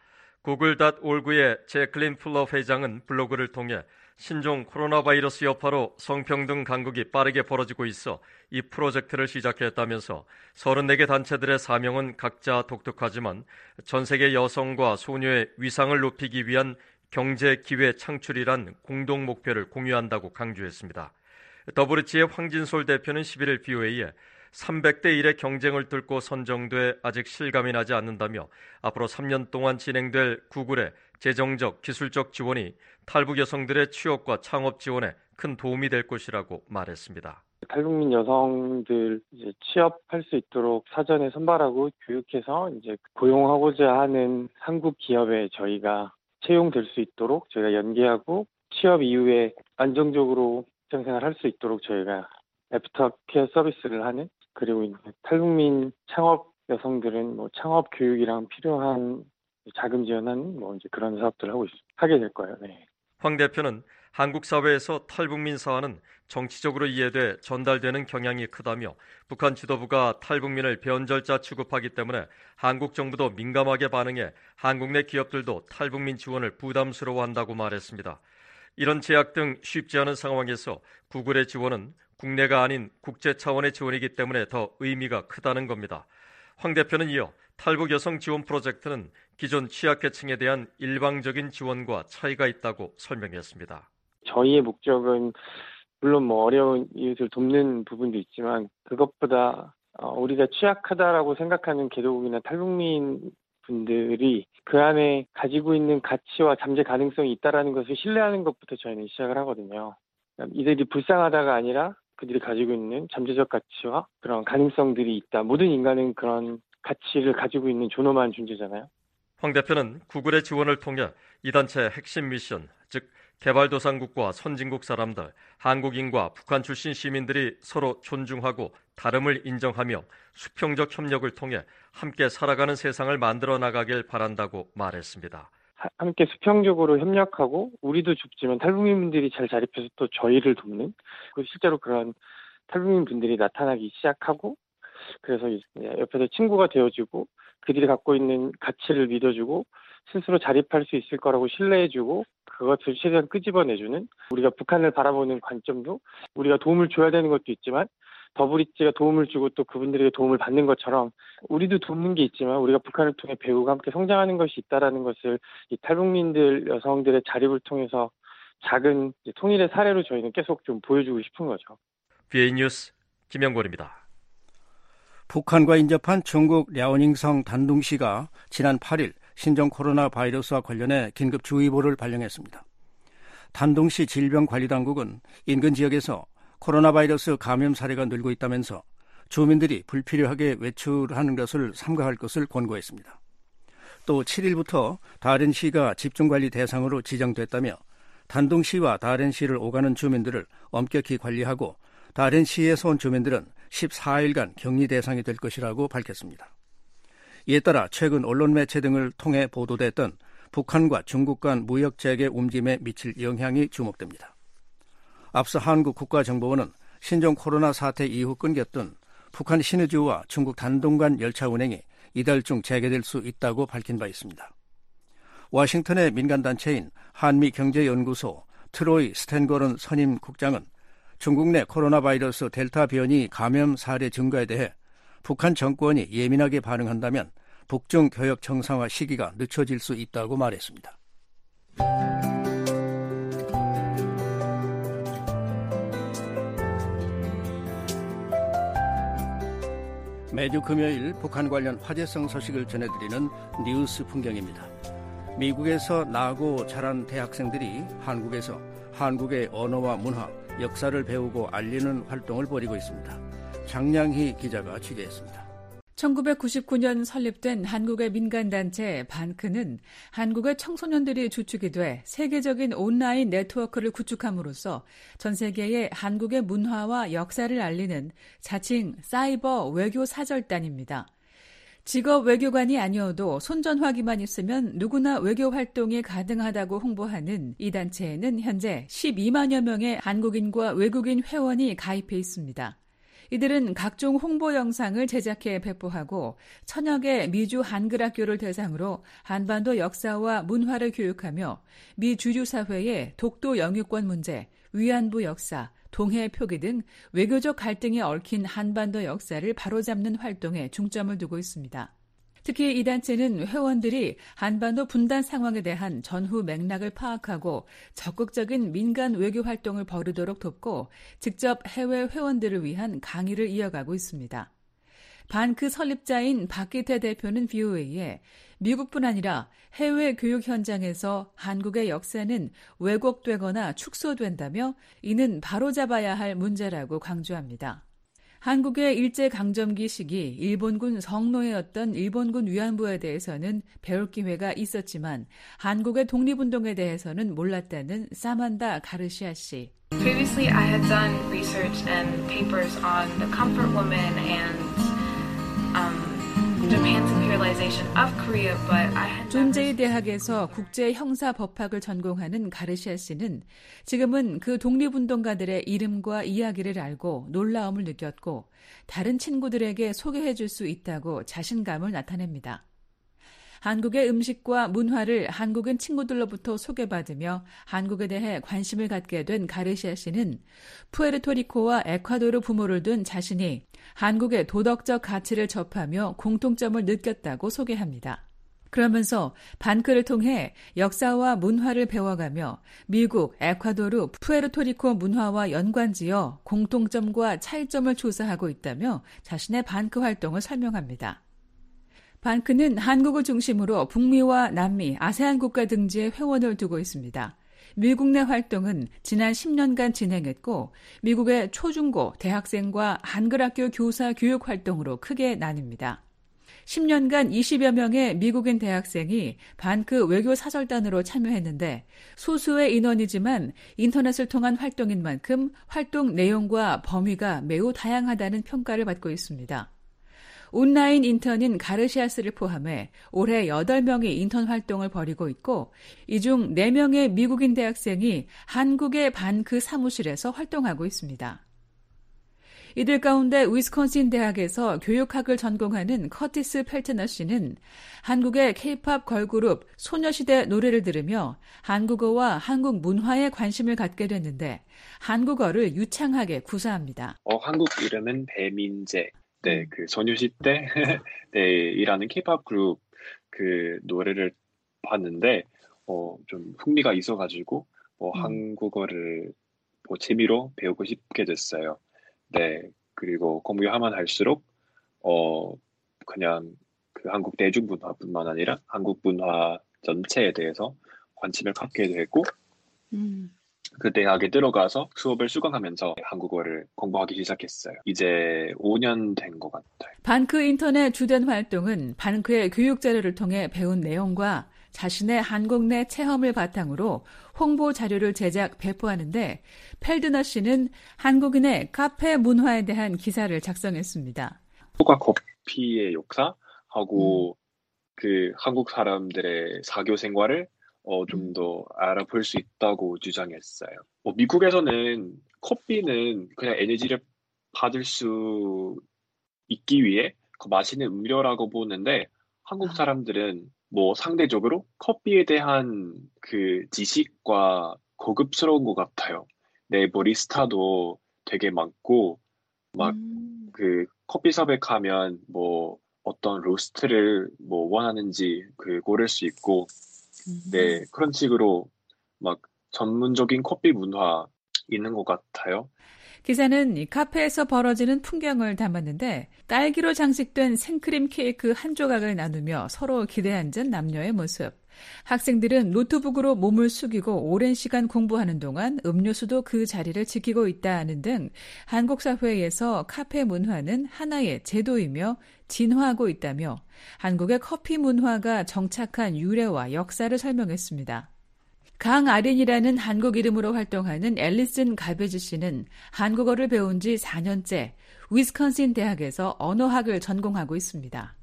구글.org의 제클린 플러 회장은 블로그를 통해 신종 코로나 바이러스 여파로 성평등 간극이 빠르게 벌어지고 있어 이 프로젝트를 시작했다면서 34개 단체들의 사명은 각자 독특하지만 전 세계 여성과 소녀의 위상을 높이기 위한 경제 기회 창출이란 공동 목표를 공유한다고 강조했습니다. 더브리치의 황진솔 대표는 11일 BOA에 300대 1의 경쟁을 뚫고 선정돼 아직 실감이 나지 않는다며 앞으로 3년 동안 진행될 구글의 재정적, 기술적 지원이 탈북 여성들의 취업과 창업 지원에 큰 도움이 될 것이라고 말했습니다. 탈북민 여성들 취업할 수 있도록 사전에 선발하고 교육해서 고용하고자 하는 한국 기업에 저희가 채용될 수 있도록 저희가 연계하고 취업 이후에 안정적으로 생활을 할 수 있도록 저희가 애프터 케어 서비스를 하는, 그리고 탈북민 창업 여성들은 창업 교육이랑 필요한 자금 지원하는 그런 사업들을 하게 될 거예요. 네. 황 대표는 한국 사회에서 탈북민 사안은 정치적으로 이해돼 전달되는 경향이 크다며 북한 지도부가 탈북민을 변절자 취급하기 때문에 한국 정부도 민감하게 반응해 한국 내 기업들도 탈북민 지원을 부담스러워한다고 말했습니다. 이런 제약 등 쉽지 않은 상황에서 구글의 지원은 국내가 아닌 국제 차원의 지원이기 때문에 더 의미가 크다는 겁니다. 황 대표는 이어 탈북 여성 지원 프로젝트는 기존 취약계층에 대한 일방적인 지원과 차이가 있다고 설명했습니다. 저희의 목적은 물론 어려운 이웃을 돕는 부분도 있지만 그것보다 우리가 취약하다라고 생각하는 개도국이나 탈북민 분들이 그 안에 가지고 있는 가치와 잠재 가능성이 있다라는 것을 신뢰하는 것부터 저희는 시작을 하거든요. 이들이 불쌍하다가 아니라 그들이 가지고 있는 잠재적 가치와 그런 가능성들이 있다. 모든 인간은 그런 가치를 가지고 있는 존엄한 존재잖아요. 황 대표는 구글의 지원을 통해 이 단체의 핵심 미션, 즉 개발도상국과 선진국 사람들, 한국인과 북한 출신 시민들이 서로 존중하고 다름을 인정하며 수평적 협력을 통해 함께 살아가는 세상을 만들어 나가길 바란다고 말했습니다. 함께 수평적으로 협력하고 우리도 좁지만 탈북민분들이 잘 자립해서 또 저희를 돕는 실제로 그런 탈북민분들이 나타나기 시작하고 그래서 옆에서 친구가 되어주고 그들이 갖고 있는 가치를 믿어주고 스스로 자립할 수 있을 거라고 신뢰해주고 그것을 최대한 끄집어내주는 우리가 북한을 바라보는 관점도 우리가 도움을 줘야 되는 것도 있지만 더블리츠가 도움을 주고 또 그분들에게 도움을 받는 것처럼 우리도 돕는 게 있지만 우리가 북한을 통해 배우고 함께 성장하는 것이 있다라는 것을 이 탈북민들 여성들의 자립을 통해서 작은 통일의 사례로 저희는 계속 좀 보여주고 싶은 거죠. BA 뉴스 김영권입니다. 북한과 인접한 중국 랴오닝성 단둥시가 지난 8일 신종 코로나 바이러스와 관련해 긴급주의보를 발령했습니다. 단둥시 질병관리당국은 인근 지역에서 코로나 바이러스 감염 사례가 늘고 있다면서 주민들이 불필요하게 외출하는 것을 삼가할 것을 권고했습니다. 또 7일부터 다롄시가 집중관리 대상으로 지정됐다며 단둥시와 다롄시를 오가는 주민들을 엄격히 관리하고 다롄시에서 온 주민들은 14일간 격리 대상이 될 것이라고 밝혔습니다. 이에 따라 최근 언론 매체 등을 통해 보도됐던 북한과 중국 간 무역 재개 움직임에 미칠 영향이 주목됩니다. 앞서 한국 국가정보원은 신종 코로나 사태 이후 끊겼던 북한 신의주와 중국 단둥 간 열차 운행이 이달 중 재개될 수 있다고 밝힌 바 있습니다. 워싱턴의 민간단체인 한미경제연구소 트로이 스탠거런 선임 국장은 중국 내 코로나 바이러스 델타 변이 감염 사례 증가에 대해 북한 정권이 예민하게 반응한다면 북중 교역 정상화 시기가 늦춰질 수 있다고 말했습니다. 매주 금요일 북한 관련 화제성 소식을 전해드리는 뉴스 풍경입니다. 미국에서 나고 자란 대학생들이 한국에서 한국의 언어와 문화, 역사를 배우고 알리는 활동을 벌이고 있습니다. 장량희 기자가 취재했습니다. 1999년 설립된 한국의 민간단체 반크는 한국의 청소년들이 주축이 돼 세계적인 온라인 네트워크를 구축함으로써 전 세계에 한국의 문화와 역사를 알리는 자칭 사이버 외교 사절단입니다. 직업 외교관이 아니어도 손전화기만 있으면 누구나 외교 활동이 가능하다고 홍보하는 이 단체에는 현재 12만여 명의 한국인과 외국인 회원이 가입해 있습니다. 이들은 각종 홍보 영상을 제작해 배포하고 천여 개 미주 한글학교를 대상으로 한반도 역사와 문화를 교육하며 미 주류사회의 독도 영유권 문제, 위안부 역사, 동해 표기 등 외교적 갈등에 얽힌 한반도 역사를 바로잡는 활동에 중점을 두고 있습니다. 특히 이 단체는 회원들이 한반도 분단 상황에 대한 전후 맥락을 파악하고 적극적인 민간 외교 활동을 벌이도록 돕고 직접 해외 회원들을 위한 강의를 이어가고 있습니다. 반크 설립자인 박기태 대표는 VOA에 미국뿐 아니라 해외 교육 현장에서 한국의 역사는 왜곡되거나 축소된다며 이는 바로잡아야 할 문제라고 강조합니다. 한국의 일제강점기 시기 일본군 성노예였던 일본군 위안부에 대해서는 배울 기회가 있었지만 한국의 독립운동에 대해서는 몰랐다는 사만다 가르시아 씨. Previously, I had done research and papers on the comfort woman and Japan's imperialization of Korea, but I had 존제이 대학에서 국제 형사 법학을 전공하는 가르시아 씨는 지금은 그 독립운동가들의 이름과 이야기를 알고 놀라움을 느꼈고 다른 친구들에게 소개해 줄 수 있다고 자신감을 나타냅니다. 한국의 음식과 문화를 한국인 친구들로부터 소개받으며 한국에 대해 관심을 갖게 된 가르시아 씨는 푸에르토리코와 에콰도르 부모를 둔 자신이 한국의 도덕적 가치를 접하며 공통점을 느꼈다고 소개합니다. 그러면서 반크를 통해 역사와 문화를 배워가며 미국, 에콰도르, 푸에르토리코 문화와 연관지어 공통점과 차이점을 조사하고 있다며 자신의 반크 활동을 설명합니다. 반크는 한국을 중심으로 북미와 남미, 아세안 국가 등지에 회원을 두고 있습니다. 미국 내 활동은 지난 10년간 진행했고 미국의 초중고, 대학생과 한글학교 교사 교육 활동으로 크게 나뉩니다. 10년간 20여 명의 미국인 대학생이 반크 외교사절단으로 참여했는데 소수의 인원이지만 인터넷을 통한 활동인 만큼 활동 내용과 범위가 매우 다양하다는 평가를 받고 있습니다. 온라인 인턴인 가르시아스를 포함해 올해 8명이 인턴 활동을 벌이고 있고 이 중 4명의 미국인 대학생이 한국의 반크 사무실에서 활동하고 있습니다. 이들 가운데 위스콘신 대학에서 교육학을 전공하는 커티스 펠트너 씨는 한국의 K-팝 걸그룹 소녀시대 노래를 들으며 한국어와 한국 문화에 관심을 갖게 됐는데 한국어를 유창하게 구사합니다. 한국 이름은 배민재. 네, 그 소녀시대 이라는 K-팝 그룹 그 노래를 봤는데 좀 흥미가 있어가지고 한국어를 재미로 배우고 싶게 됐어요. 네, 그리고 공부하면 할수록 그냥 그 한국 대중문화뿐만 아니라 한국 문화 전체에 대해서 관심을 갖게 되고 그 대학에 들어가서 수업을 수강하면서 한국어를 공부하기 시작했어요. 이제 5년 된 것 같아요. 반크 인턴의 주된 활동은 반크의 교육 자료를 통해 배운 내용과 자신의 한국 내 체험을 바탕으로 홍보 자료를 제작, 배포하는데 펠드너 씨는 한국인의 카페 문화에 대한 기사를 작성했습니다. 코카 커피의 역사하고 그 한국 사람들의 사교 생활을 좀 더 알아볼 수 있다고 주장했어요. 미국에서는 커피는 그냥 에너지를 받을 수 있기 위해 그 마시는 음료라고 보는데 한국 사람들은 상대적으로 커피에 대한 그 지식과 고급스러운 것 같아요. 네, 바리스타도 되게 많고, 그 커피숍에 가면 어떤 로스트를 원하는지 고를 수 있고, 네, 그런 식으로 전문적인 커피 문화 있는 것 같아요. 기사는 카페에서 벌어지는 풍경을 담았는데 딸기로 장식된 생크림 케이크 한 조각을 나누며 서로 기대앉은 남녀의 모습. 학생들은 노트북으로 몸을 숙이고 오랜 시간 공부하는 동안 음료수도 그 자리를 지키고 있다는 등 한국 사회에서 카페 문화는 하나의 제도이며 진화하고 있다며 한국의 커피 문화가 정착한 유래와 역사를 설명했습니다. 강아린이라는 한국 이름으로 활동하는 앨리슨 갈베지 씨는 한국어를 배운 지 4년째 위스콘신 대학에서 언어학을 전공하고 있습니다.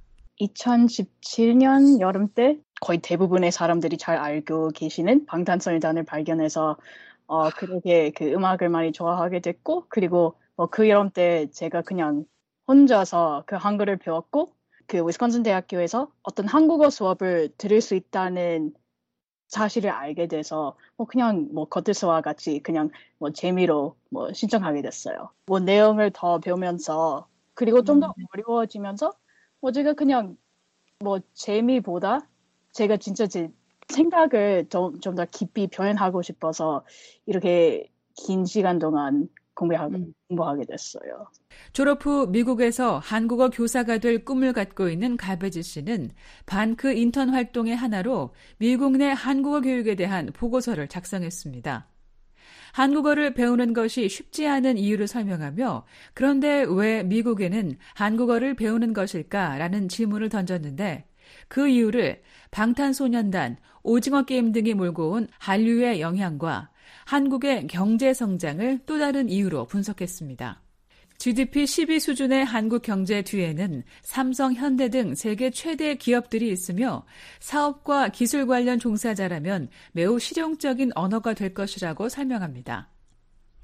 2017년 여름 때 거의 대부분의 사람들이 잘 알고 계시는 방탄소년단을 발견해서 그렇게 그 음악을 많이 좋아하게 됐고 그리고 그 여름 때 제가 그냥 혼자서 그 한글을 배웠고 그 위스콘신 대학교에서 어떤 한국어 수업을 들을 수 있다는 사실을 알게 돼서 그냥 겉에서와 같이 그냥 재미로 신청하게 됐어요. 내용을 더 배우면서 그리고 좀 더 어려워지면서 제가 그냥 재미보다 제가 진짜 제 생각을 좀 더 깊이 표현하고 싶어서 이렇게 긴 시간 동안 공부하게 됐어요. 졸업 후 미국에서 한국어 교사가 될 꿈을 갖고 있는 갈베지 씨는 반크 인턴 활동의 하나로 미국 내 한국어 교육에 대한 보고서를 작성했습니다. 한국어를 배우는 것이 쉽지 않은 이유를 설명하며 그런데 왜 미국에는 한국어를 배우는 것일까라는 질문을 던졌는데 그 이유를 방탄소년단, 오징어 게임 등이 몰고 온 한류의 영향과 한국의 경제 성장을 또 다른 이유로 분석했습니다. GDP 10위 수준의 한국 경제 뒤에는 삼성, 현대 등 세계 최대 기업들이 있으며 사업과 기술 관련 종사자라면 매우 실용적인 언어가 될 것이라고 설명합니다.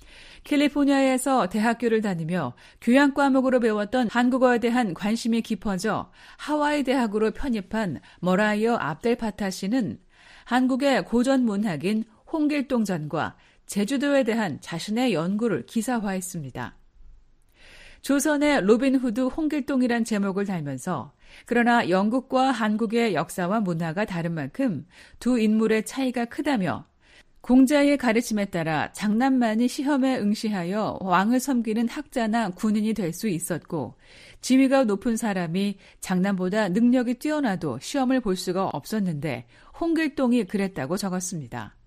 캘리포니아에서 대학교를 다니며 교양 과목으로 배웠던 한국어에 대한 관심이 깊어져 하와이 대학으로 편입한 머라이어 압델파타 씨는 한국의 고전 문학인 홍길동전과 제주도에 대한 자신의 연구를 기사화했습니다. 조선의 로빈후드 홍길동이란 제목을 달면서 그러나 영국과 한국의 역사와 문화가 다른 만큼 두 인물의 차이가 크다며 공자의 가르침에 따라 장남만이 시험에 응시하여 왕을 섬기는 학자나 군인이 될 수 있었고 지위가 높은 사람이 장남보다 능력이 뛰어나도 시험을 볼 수가 없었는데 홍길동이 그랬다고 적었습니다.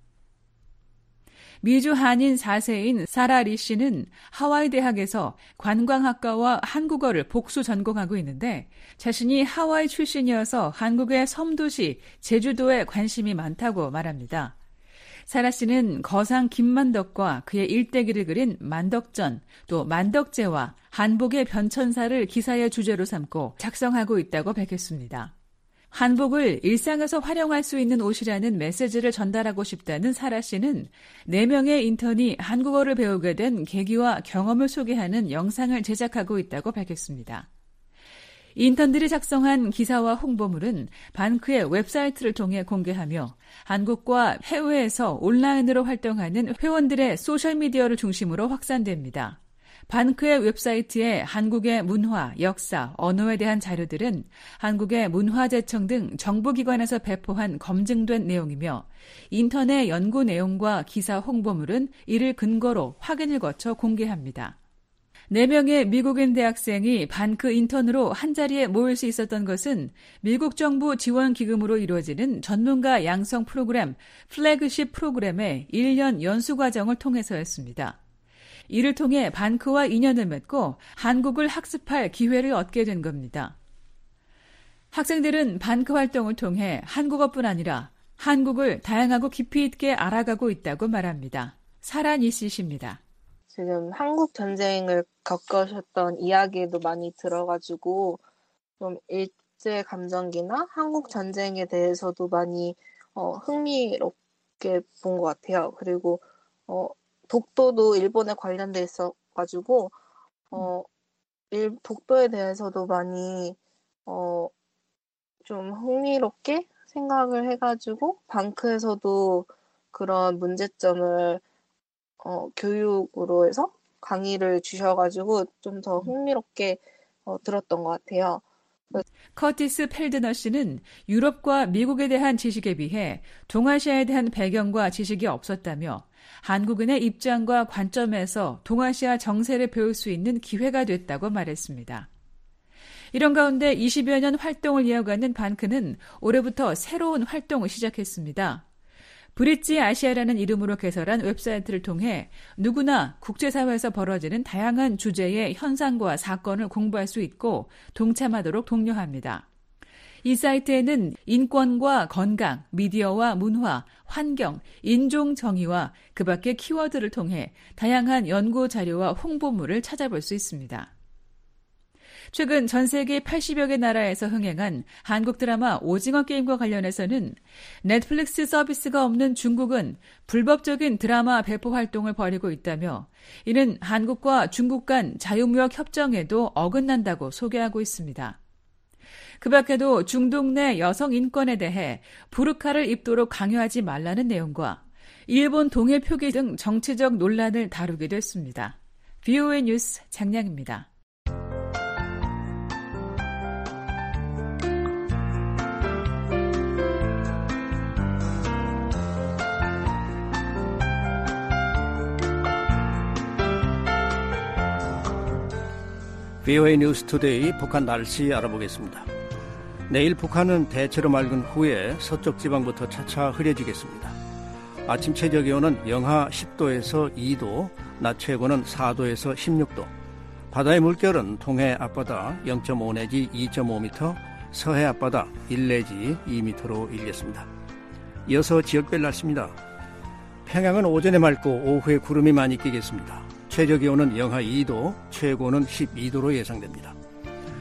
미주 한인 4세인 사라 리 씨는 하와이 대학에서 관광학과와 한국어를 복수 전공하고 있는데 자신이 하와이 출신이어서 한국의 섬도시 제주도에 관심이 많다고 말합니다. 사라 씨는 거상 김만덕과 그의 일대기를 그린 만덕전, 또 만덕제와 한복의 변천사를 기사의 주제로 삼고 작성하고 있다고 밝혔습니다. 한복을 일상에서 활용할 수 있는 옷이라는 메시지를 전달하고 싶다는 사라 씨는 4명의 인턴이 한국어를 배우게 된 계기와 경험을 소개하는 영상을 제작하고 있다고 밝혔습니다. 인턴들이 작성한 기사와 홍보물은 반크의 웹사이트를 통해 공개하며 한국과 해외에서 온라인으로 활동하는 회원들의 소셜미디어를 중심으로 확산됩니다. 반크의 웹사이트에 한국의 문화, 역사, 언어에 대한 자료들은 한국의 문화재청 등 정부기관에서 배포한 검증된 내용이며 인터넷 연구 내용과 기사 홍보물은 이를 근거로 확인을 거쳐 공개합니다. 4명의 미국인 대학생이 반크 인턴으로 한자리에 모일 수 있었던 것은 미국 정부 지원 기금으로 이루어지는 전문가 양성 프로그램 플래그십 프로그램의 1년 연수 과정을 통해서였습니다. 이를 통해 반크와 인연을 맺고 한국을 학습할 기회를 얻게 된 겁니다. 학생들은 반크 활동을 통해 한국어뿐 아니라 한국을 다양하고 깊이 있게 알아가고 있다고 말합니다. 사라 니시 씨입니다. 지금 한국 전쟁을 겪으셨던 이야기도 많이 들어가지고 좀 일제 감정기나 한국 전쟁에 대해서도 많이 흥미롭게 본 것 같아요. 그리고 독도도 일본에 관련돼 있어가지고 독도에 대해서도 많이 좀 흥미롭게 생각을 해가지고 반크에서도 그런 문제점을 교육으로 해서 강의를 주셔가지고 좀 더 흥미롭게 들었던 것 같아요. 커티스 펠드너 씨는 유럽과 미국에 대한 지식에 비해 동아시아에 대한 배경과 지식이 없었다며 한국인의 입장과 관점에서 동아시아 정세를 배울 수 있는 기회가 됐다고 말했습니다. 이런 가운데 20여 년 활동을 이어가는 반크는 올해부터 새로운 활동을 시작했습니다. 브릿지 아시아라는 이름으로 개설한 웹사이트를 통해 누구나 국제사회에서 벌어지는 다양한 주제의 현상과 사건을 공부할 수 있고 동참하도록 독려합니다. 이 사이트에는 인권과 건강, 미디어와 문화, 환경, 인종 정의와 그 밖의 키워드를 통해 다양한 연구 자료와 홍보물을 찾아볼 수 있습니다. 최근 전 세계 80여 개 나라에서 흥행한 한국 드라마 오징어 게임과 관련해서는 넷플릭스 서비스가 없는 중국은 불법적인 드라마 배포 활동을 벌이고 있다며 이는 한국과 중국 간 자유무역 협정에도 어긋난다고 소개하고 있습니다. 그 밖에도 중동 내 여성 인권에 대해 부르카를 입도록 강요하지 말라는 내용과 일본 동해 표기 등 정치적 논란을 다루기도 했습니다. VOA 뉴스 장량입니다. VOA 뉴스 투데이 북한 날씨 알아보겠습니다. 내일 북한은 대체로 맑은 후에 서쪽 지방부터 차차 흐려지겠습니다. 아침 최저 기온은 영하 10도에서 2도, 낮 최고는 4도에서 16도. 바다의 물결은 동해 앞바다 0.5 내지 2.5m, 서해 앞바다 1 내지 2m로 일겠습니다. 이어서 지역별 날씨입니다. 평양은 오전에 맑고 오후에 구름이 많이 끼겠습니다. 최저 기온은 영하 2도, 최고는 12도로 예상됩니다.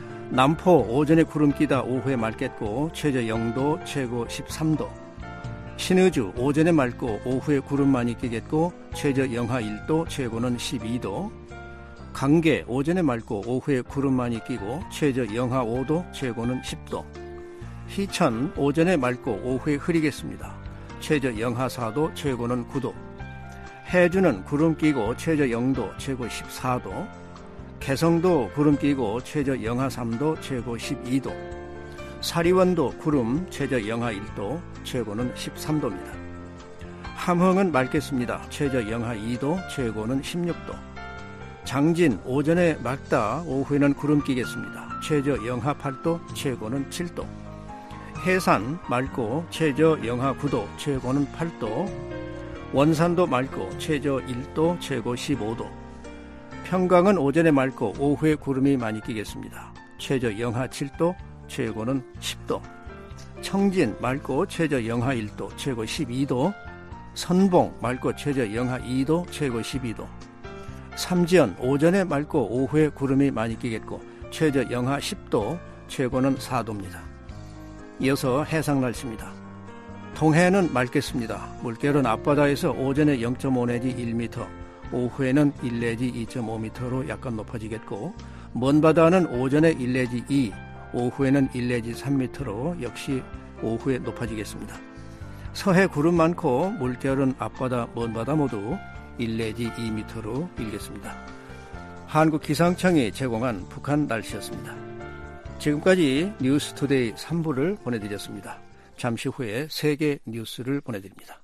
남포 오전에 구름 끼다 오후에 맑겠고 최저 0도, 최고 13도. 신의주 오전에 맑고 오후에 구름 많이 끼겠고 최저 영하 1도, 최고는 12도. 강계 오전에 맑고 오후에 구름 많이 끼고 최저 영하 5도, 최고는 10도. 희천 오전에 맑고 오후에 흐리겠습니다. 최저 영하 4도, 최고는 9도. 해주는 구름 끼고 최저 0도, 최고 14도. 개성도 구름 끼고 최저 영하 3도, 최고 12도. 사리원도 구름 최저 영하 1도, 최고는 13도입니다. 함흥은 맑겠습니다. 최저 영하 2도, 최고는 16도. 장진 오전에 맑다, 오후에는 구름 끼겠습니다. 최저 영하 8도, 최고는 7도. 해산 맑고 최저 영하 9도, 최고는 8도. 원산도 맑고 최저 1도, 최고 15도. 평강은 오전에 맑고 오후에 구름이 많이 끼겠습니다. 최저 영하 7도, 최고는 10도. 청진 맑고 최저 영하 1도, 최고 12도. 선봉 맑고 최저 영하 2도, 최고 12도. 삼지연 오전에 맑고 오후에 구름이 많이 끼겠고 최저 영하 10도, 최고는 4도입니다. 이어서 해상 날씨입니다. 동해는 맑겠습니다. 물결은 앞바다에서 오전에 0.5 내지 1m, 오후에는 1 내지 2.5m로 약간 높아지겠고 먼 바다는 오전에 1 내지 2, 오후에는 1 내지 3m로 역시 오후에 높아지겠습니다. 서해 구름 많고 물결은 앞바다, 먼바다 모두 1 내지 2m로 일겠습니다. 한국기상청이 제공한 북한 날씨였습니다. 지금까지 뉴스투데이 3부를 보내드렸습니다. 잠시 후에 세계 뉴스를 보내드립니다.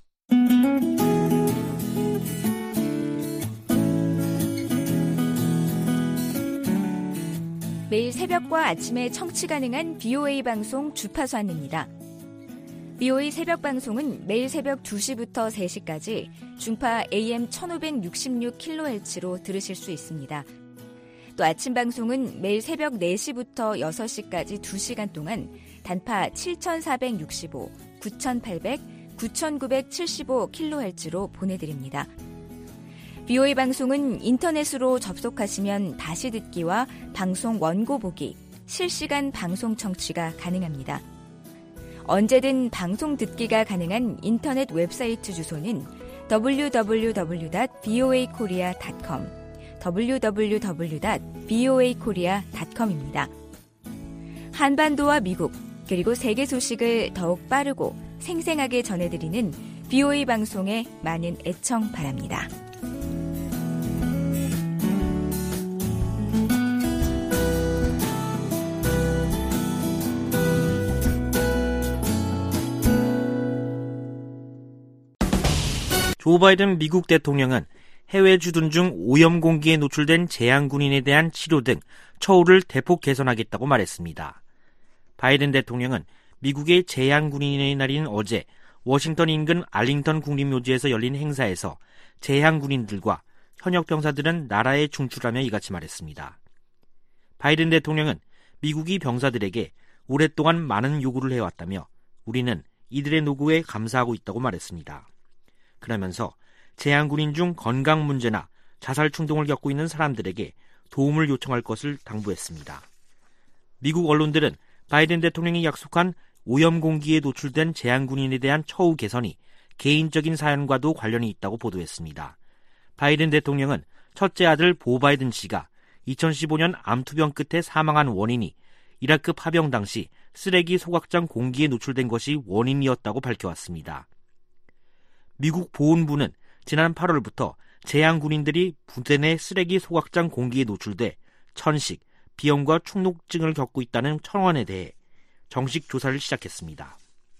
매일 새벽과 아침에 청취 가능한 BOA 방송 주파수 안내입니다. BOA 새벽 방송은 매일 새벽 2시부터 3시까지 중파 AM 1566kHz로 들으실 수 있습니다. 또 아침 방송은 매일 새벽 4시부터 6시까지 2시간 동안 단파 7465, 9800, 9975kHz로 보내드립니다. BOA 방송은 인터넷으로 접속하시면 다시 듣기와 방송 원고 보기, 실시간 방송 청취가 가능합니다. 언제든 방송 듣기가 가능한 인터넷 웹사이트 주소는 www.boakorea.com, www.boakorea.com입니다. 한반도와 미국, 그리고 세계 소식을 더욱 빠르고 생생하게 전해드리는 BOA 방송에 많은 애청 바랍니다. 조 바이든 미국 대통령은 해외 주둔 중 오염 공기에 노출된 재향군인에 대한 치료 등 처우를 대폭 개선하겠다고 말했습니다. 바이든 대통령은 미국의 재향군인의 날인 어제 워싱턴 인근 알링턴 국립묘지에서 열린 행사에서 재향군인들과 현역 병사들은 나라에 중출하며 이같이 말했습니다. 바이든 대통령은 미국이 병사들에게 오랫동안 많은 요구를 해왔다며 우리는 이들의 노고에 감사하고 있다고 말했습니다. 그러면서 재향군인 중 건강 문제나 자살 충동을 겪고 있는 사람들에게 도움을 요청할 것을 당부했습니다. 미국 언론들은 바이든 대통령이 약속한 오염 공기에 노출된 재향군인에 대한 처우 개선이 개인적인 사연과도 관련이 있다고 보도했습니다. 바이든 대통령은 첫째 아들 보 바이든 씨가 2015년 암투병 끝에 사망한 원인이 이라크 파병 당시 쓰레기 소각장 공기에 노출된 것이 원인이었다고 밝혀왔습니다. 미국 보훈부는 지난 8월부터 재향군인들이 부대 내 쓰레기 소각장 공기에 노출돼 천식, 비염과 축농증을 겪고 있다는 청원에 대해 정식 조사를 시작했습니다.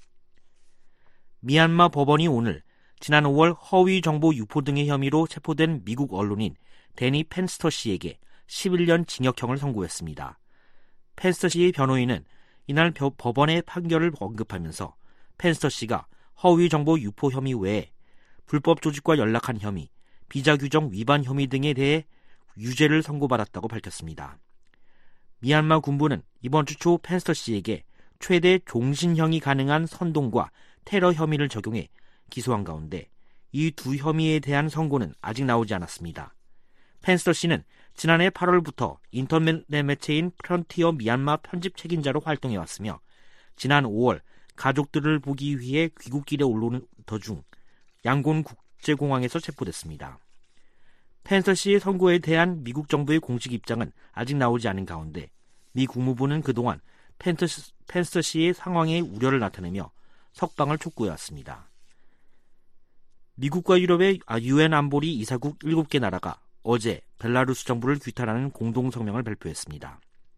미얀마 법원이 오늘 지난 5월 허위 정보 유포 등의 혐의로 체포된 미국 언론인 데니 펜스터 씨에게 11년 징역형을 선고했습니다. 펜스터 씨의 변호인은 이날 법원의 판결을 언급하면서 펜스터 씨가 허위 정보 유포 혐의 외에 불법 조직과 연락한 혐의, 비자 규정 위반 혐의 등에 대해 유죄를 선고받았다고 밝혔습니다. 미얀마 군부는 이번 주 초 펜스터 씨에게 최대 종신형이 가능한 선동과 테러 혐의를 적용해 기소한 가운데 이 두 혐의에 대한 선고는 아직 나오지 않았습니다. 펜스터 씨는 지난해 8월부터 인터넷 매체인 프런티어 미얀마 편집 책임자로 활동해왔으며 지난 5월 가족들을 보기 위해 귀국길에 올라오는 도중 양곤 국제공항에서 체포됐습니다. 펜서시의 선고에 대한 미국 정부의 공식 입장은 아직 나오지 않은 가운데 미 국무부는 그동안 펜서시의 상황에 우려를 나타내며 석방을 촉구해왔습니다. 미국과 유럽의 UN 안보리 이사국 7개 나라가 어제 벨라루스 정부를 규탄하는 공동성명을 발표했습니다.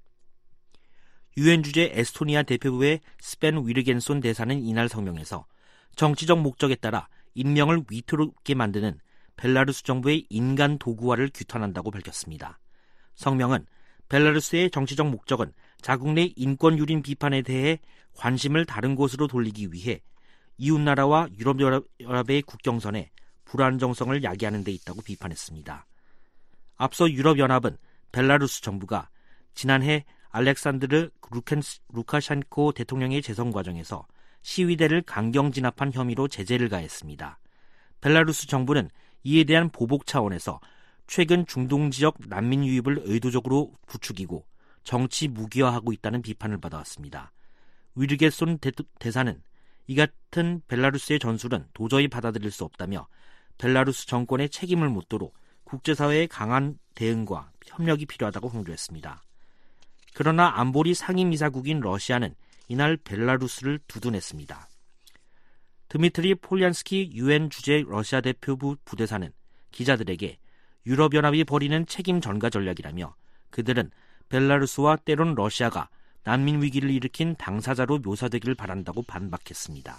UN 주재 에스토니아 대표부의 스벤 위르겐손 대사는 이날 성명에서 정치적 목적에 따라 인명을 위태롭게 만드는 벨라루스 정부의 인간 도구화를 규탄한다고 밝혔습니다. 성명은 벨라루스의 정치적 목적은 자국 내 인권 유린 비판에 대해 관심을 다른 곳으로 돌리기 위해 이웃나라와 유럽연합의 국경선에 불안정성을 야기하는 데 있다고 비판했습니다. 앞서 유럽연합은 벨라루스 정부가 지난해 알렉산드르 루카셴코 대통령의 재선 과정에서 시위대를 강경 진압한 혐의로 제재를 가했습니다. 벨라루스 정부는 이에 대한 보복 차원에서 최근 중동 지역 난민 유입을 의도적으로 부추기고 정치 무기화하고 있다는 비판을 받아왔습니다. 위르게손 대사는 이 같은 벨라루스의 전술은 도저히 받아들일 수 없다며 벨라루스 정권의 책임을 묻도록 국제사회의 강한 대응과 협력이 필요하다고 강조했습니다. 그러나 안보리 상임이사국인 러시아는 이날 벨라루스를 두둔했습니다. 드미트리 폴리안스키 UN 주재 러시아 대표부 부대사는 기자들에게 유럽연합이 벌이는 책임 전가 전략이라며 그들은 벨라루스와 때론 러시아가 난민 위기를 일으킨 당사자로 묘사되기를 바란다고 반박했습니다.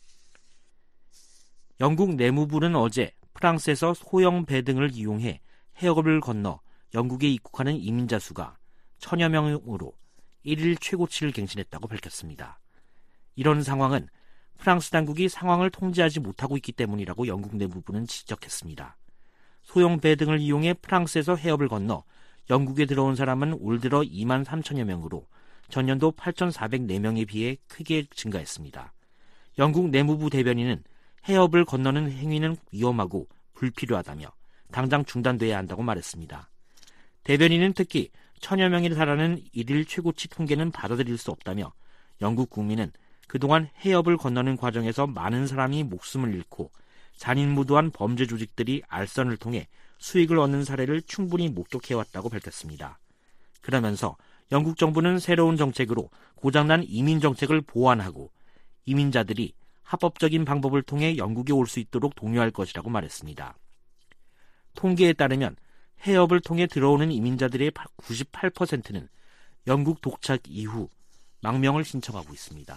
영국 내무부는 어제 프랑스에서 소형 배 등을 이용해 해협을 건너 영국에 입국하는 이민자 수가 1000여 명으로 1일 최고치를 갱신했다고 밝혔습니다. 이런 상황은 프랑스 당국이 상황을 통제하지 못하고 있기 때문이라고 영국 내무부는 지적했습니다. 소형 배 등을 이용해 프랑스에서 해협을 건너 영국에 들어온 사람은 올 들어 2만 3천여 명으로 전년도 8,404명에 비해 크게 증가했습니다. 영국 내무부 대변인은 해협을 건너는 행위는 위험하고 불필요하다며 당장 중단돼야 한다고 말했습니다. 대변인은 특히 1000여 명에 달하는 일일 최고치 통계는 받아들일 수 없다며 영국 국민은 그동안 해협을 건너는 과정에서 많은 사람이 목숨을 잃고 잔인무도한 범죄 조직들이 알선을 통해 수익을 얻는 사례를 충분히 목격해왔다고 밝혔습니다. 그러면서 영국 정부는 새로운 정책으로 고장난 이민 정책을 보완하고 이민자들이 합법적인 방법을 통해 영국에 올 수 있도록 독려할 것이라고 말했습니다. 통계에 따르면 해협을 통해 들어오는 이민자들의 98%는 영국 독착 이후 망명을 신청하고 있습니다.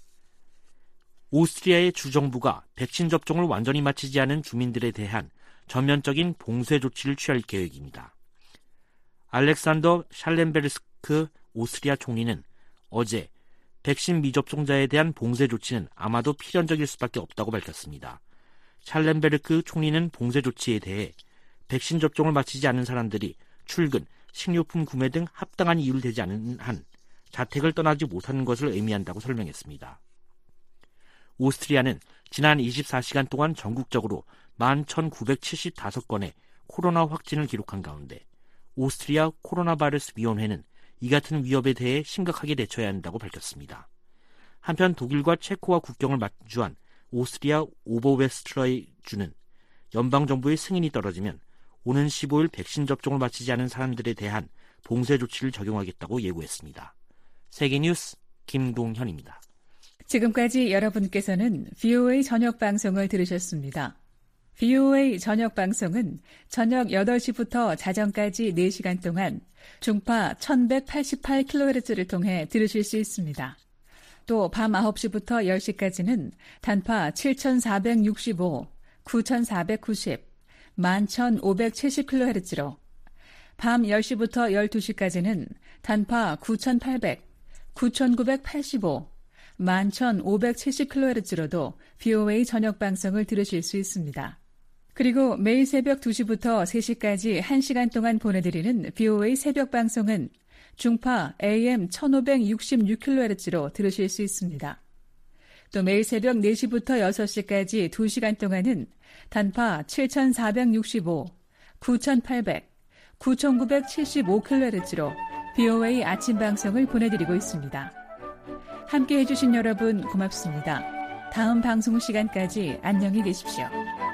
오스트리아의 주정부가 백신 접종을 완전히 마치지 않은 주민들에 대한 전면적인 봉쇄 조치를 취할 계획입니다. 알렉산더 샬렌베르스크 오스트리아 총리는 어제 백신 미접종자에 대한 봉쇄 조치는 아마도 필연적일 수밖에 없다고 밝혔습니다. 샬렌베르크 총리는 봉쇄 조치에 대해 백신 접종을 마치지 않은 사람들이 출근, 식료품 구매 등 합당한 이유를 대지 않은 한 자택을 떠나지 못하는 것을 의미한다고 설명했습니다. 오스트리아는 지난 24시간 동안 전국적으로 11,975건의 코로나 확진을 기록한 가운데 오스트리아 코로나 바이러스 위원회는 이 같은 위협에 대해 심각하게 대처해야 한다고 밝혔습니다. 한편 독일과 체코와 국경을 마주한 오스트리아 오버웨스트라의 주는 연방정부의 승인이 떨어지면 오는 15일 백신 접종을 마치지 않은 사람들에 대한 봉쇄 조치를 적용하겠다고 예고했습니다. 세계뉴스 김동현입니다. 지금까지 여러분께서는 VOA 저녁 방송을 들으셨습니다. VOA 저녁 방송은 저녁 8시부터 자정까지 4시간 동안 중파 1188kHz를 통해 들으실 수 있습니다. 또 밤 9시부터 10시까지는 단파 7465, 9490, 11570kHz로 밤 10시부터 12시까지는 단파 9800, 9985, 11570kHz로도 VOA 저녁 방송을 들으실 수 있습니다. 그리고 매일 새벽 2시부터 3시까지 1시간 동안 보내드리는 VOA 새벽 방송은 중파 AM 1566kHz로 들으실 수 있습니다. 또 매일 새벽 4시부터 6시까지 2시간 동안은 단파 7465, 9800, 9975kHz로 VOA 아침 방송을 보내드리고 있습니다. 함께 해주신 여러분 고맙습니다. 다음 방송 시간까지 안녕히 계십시오.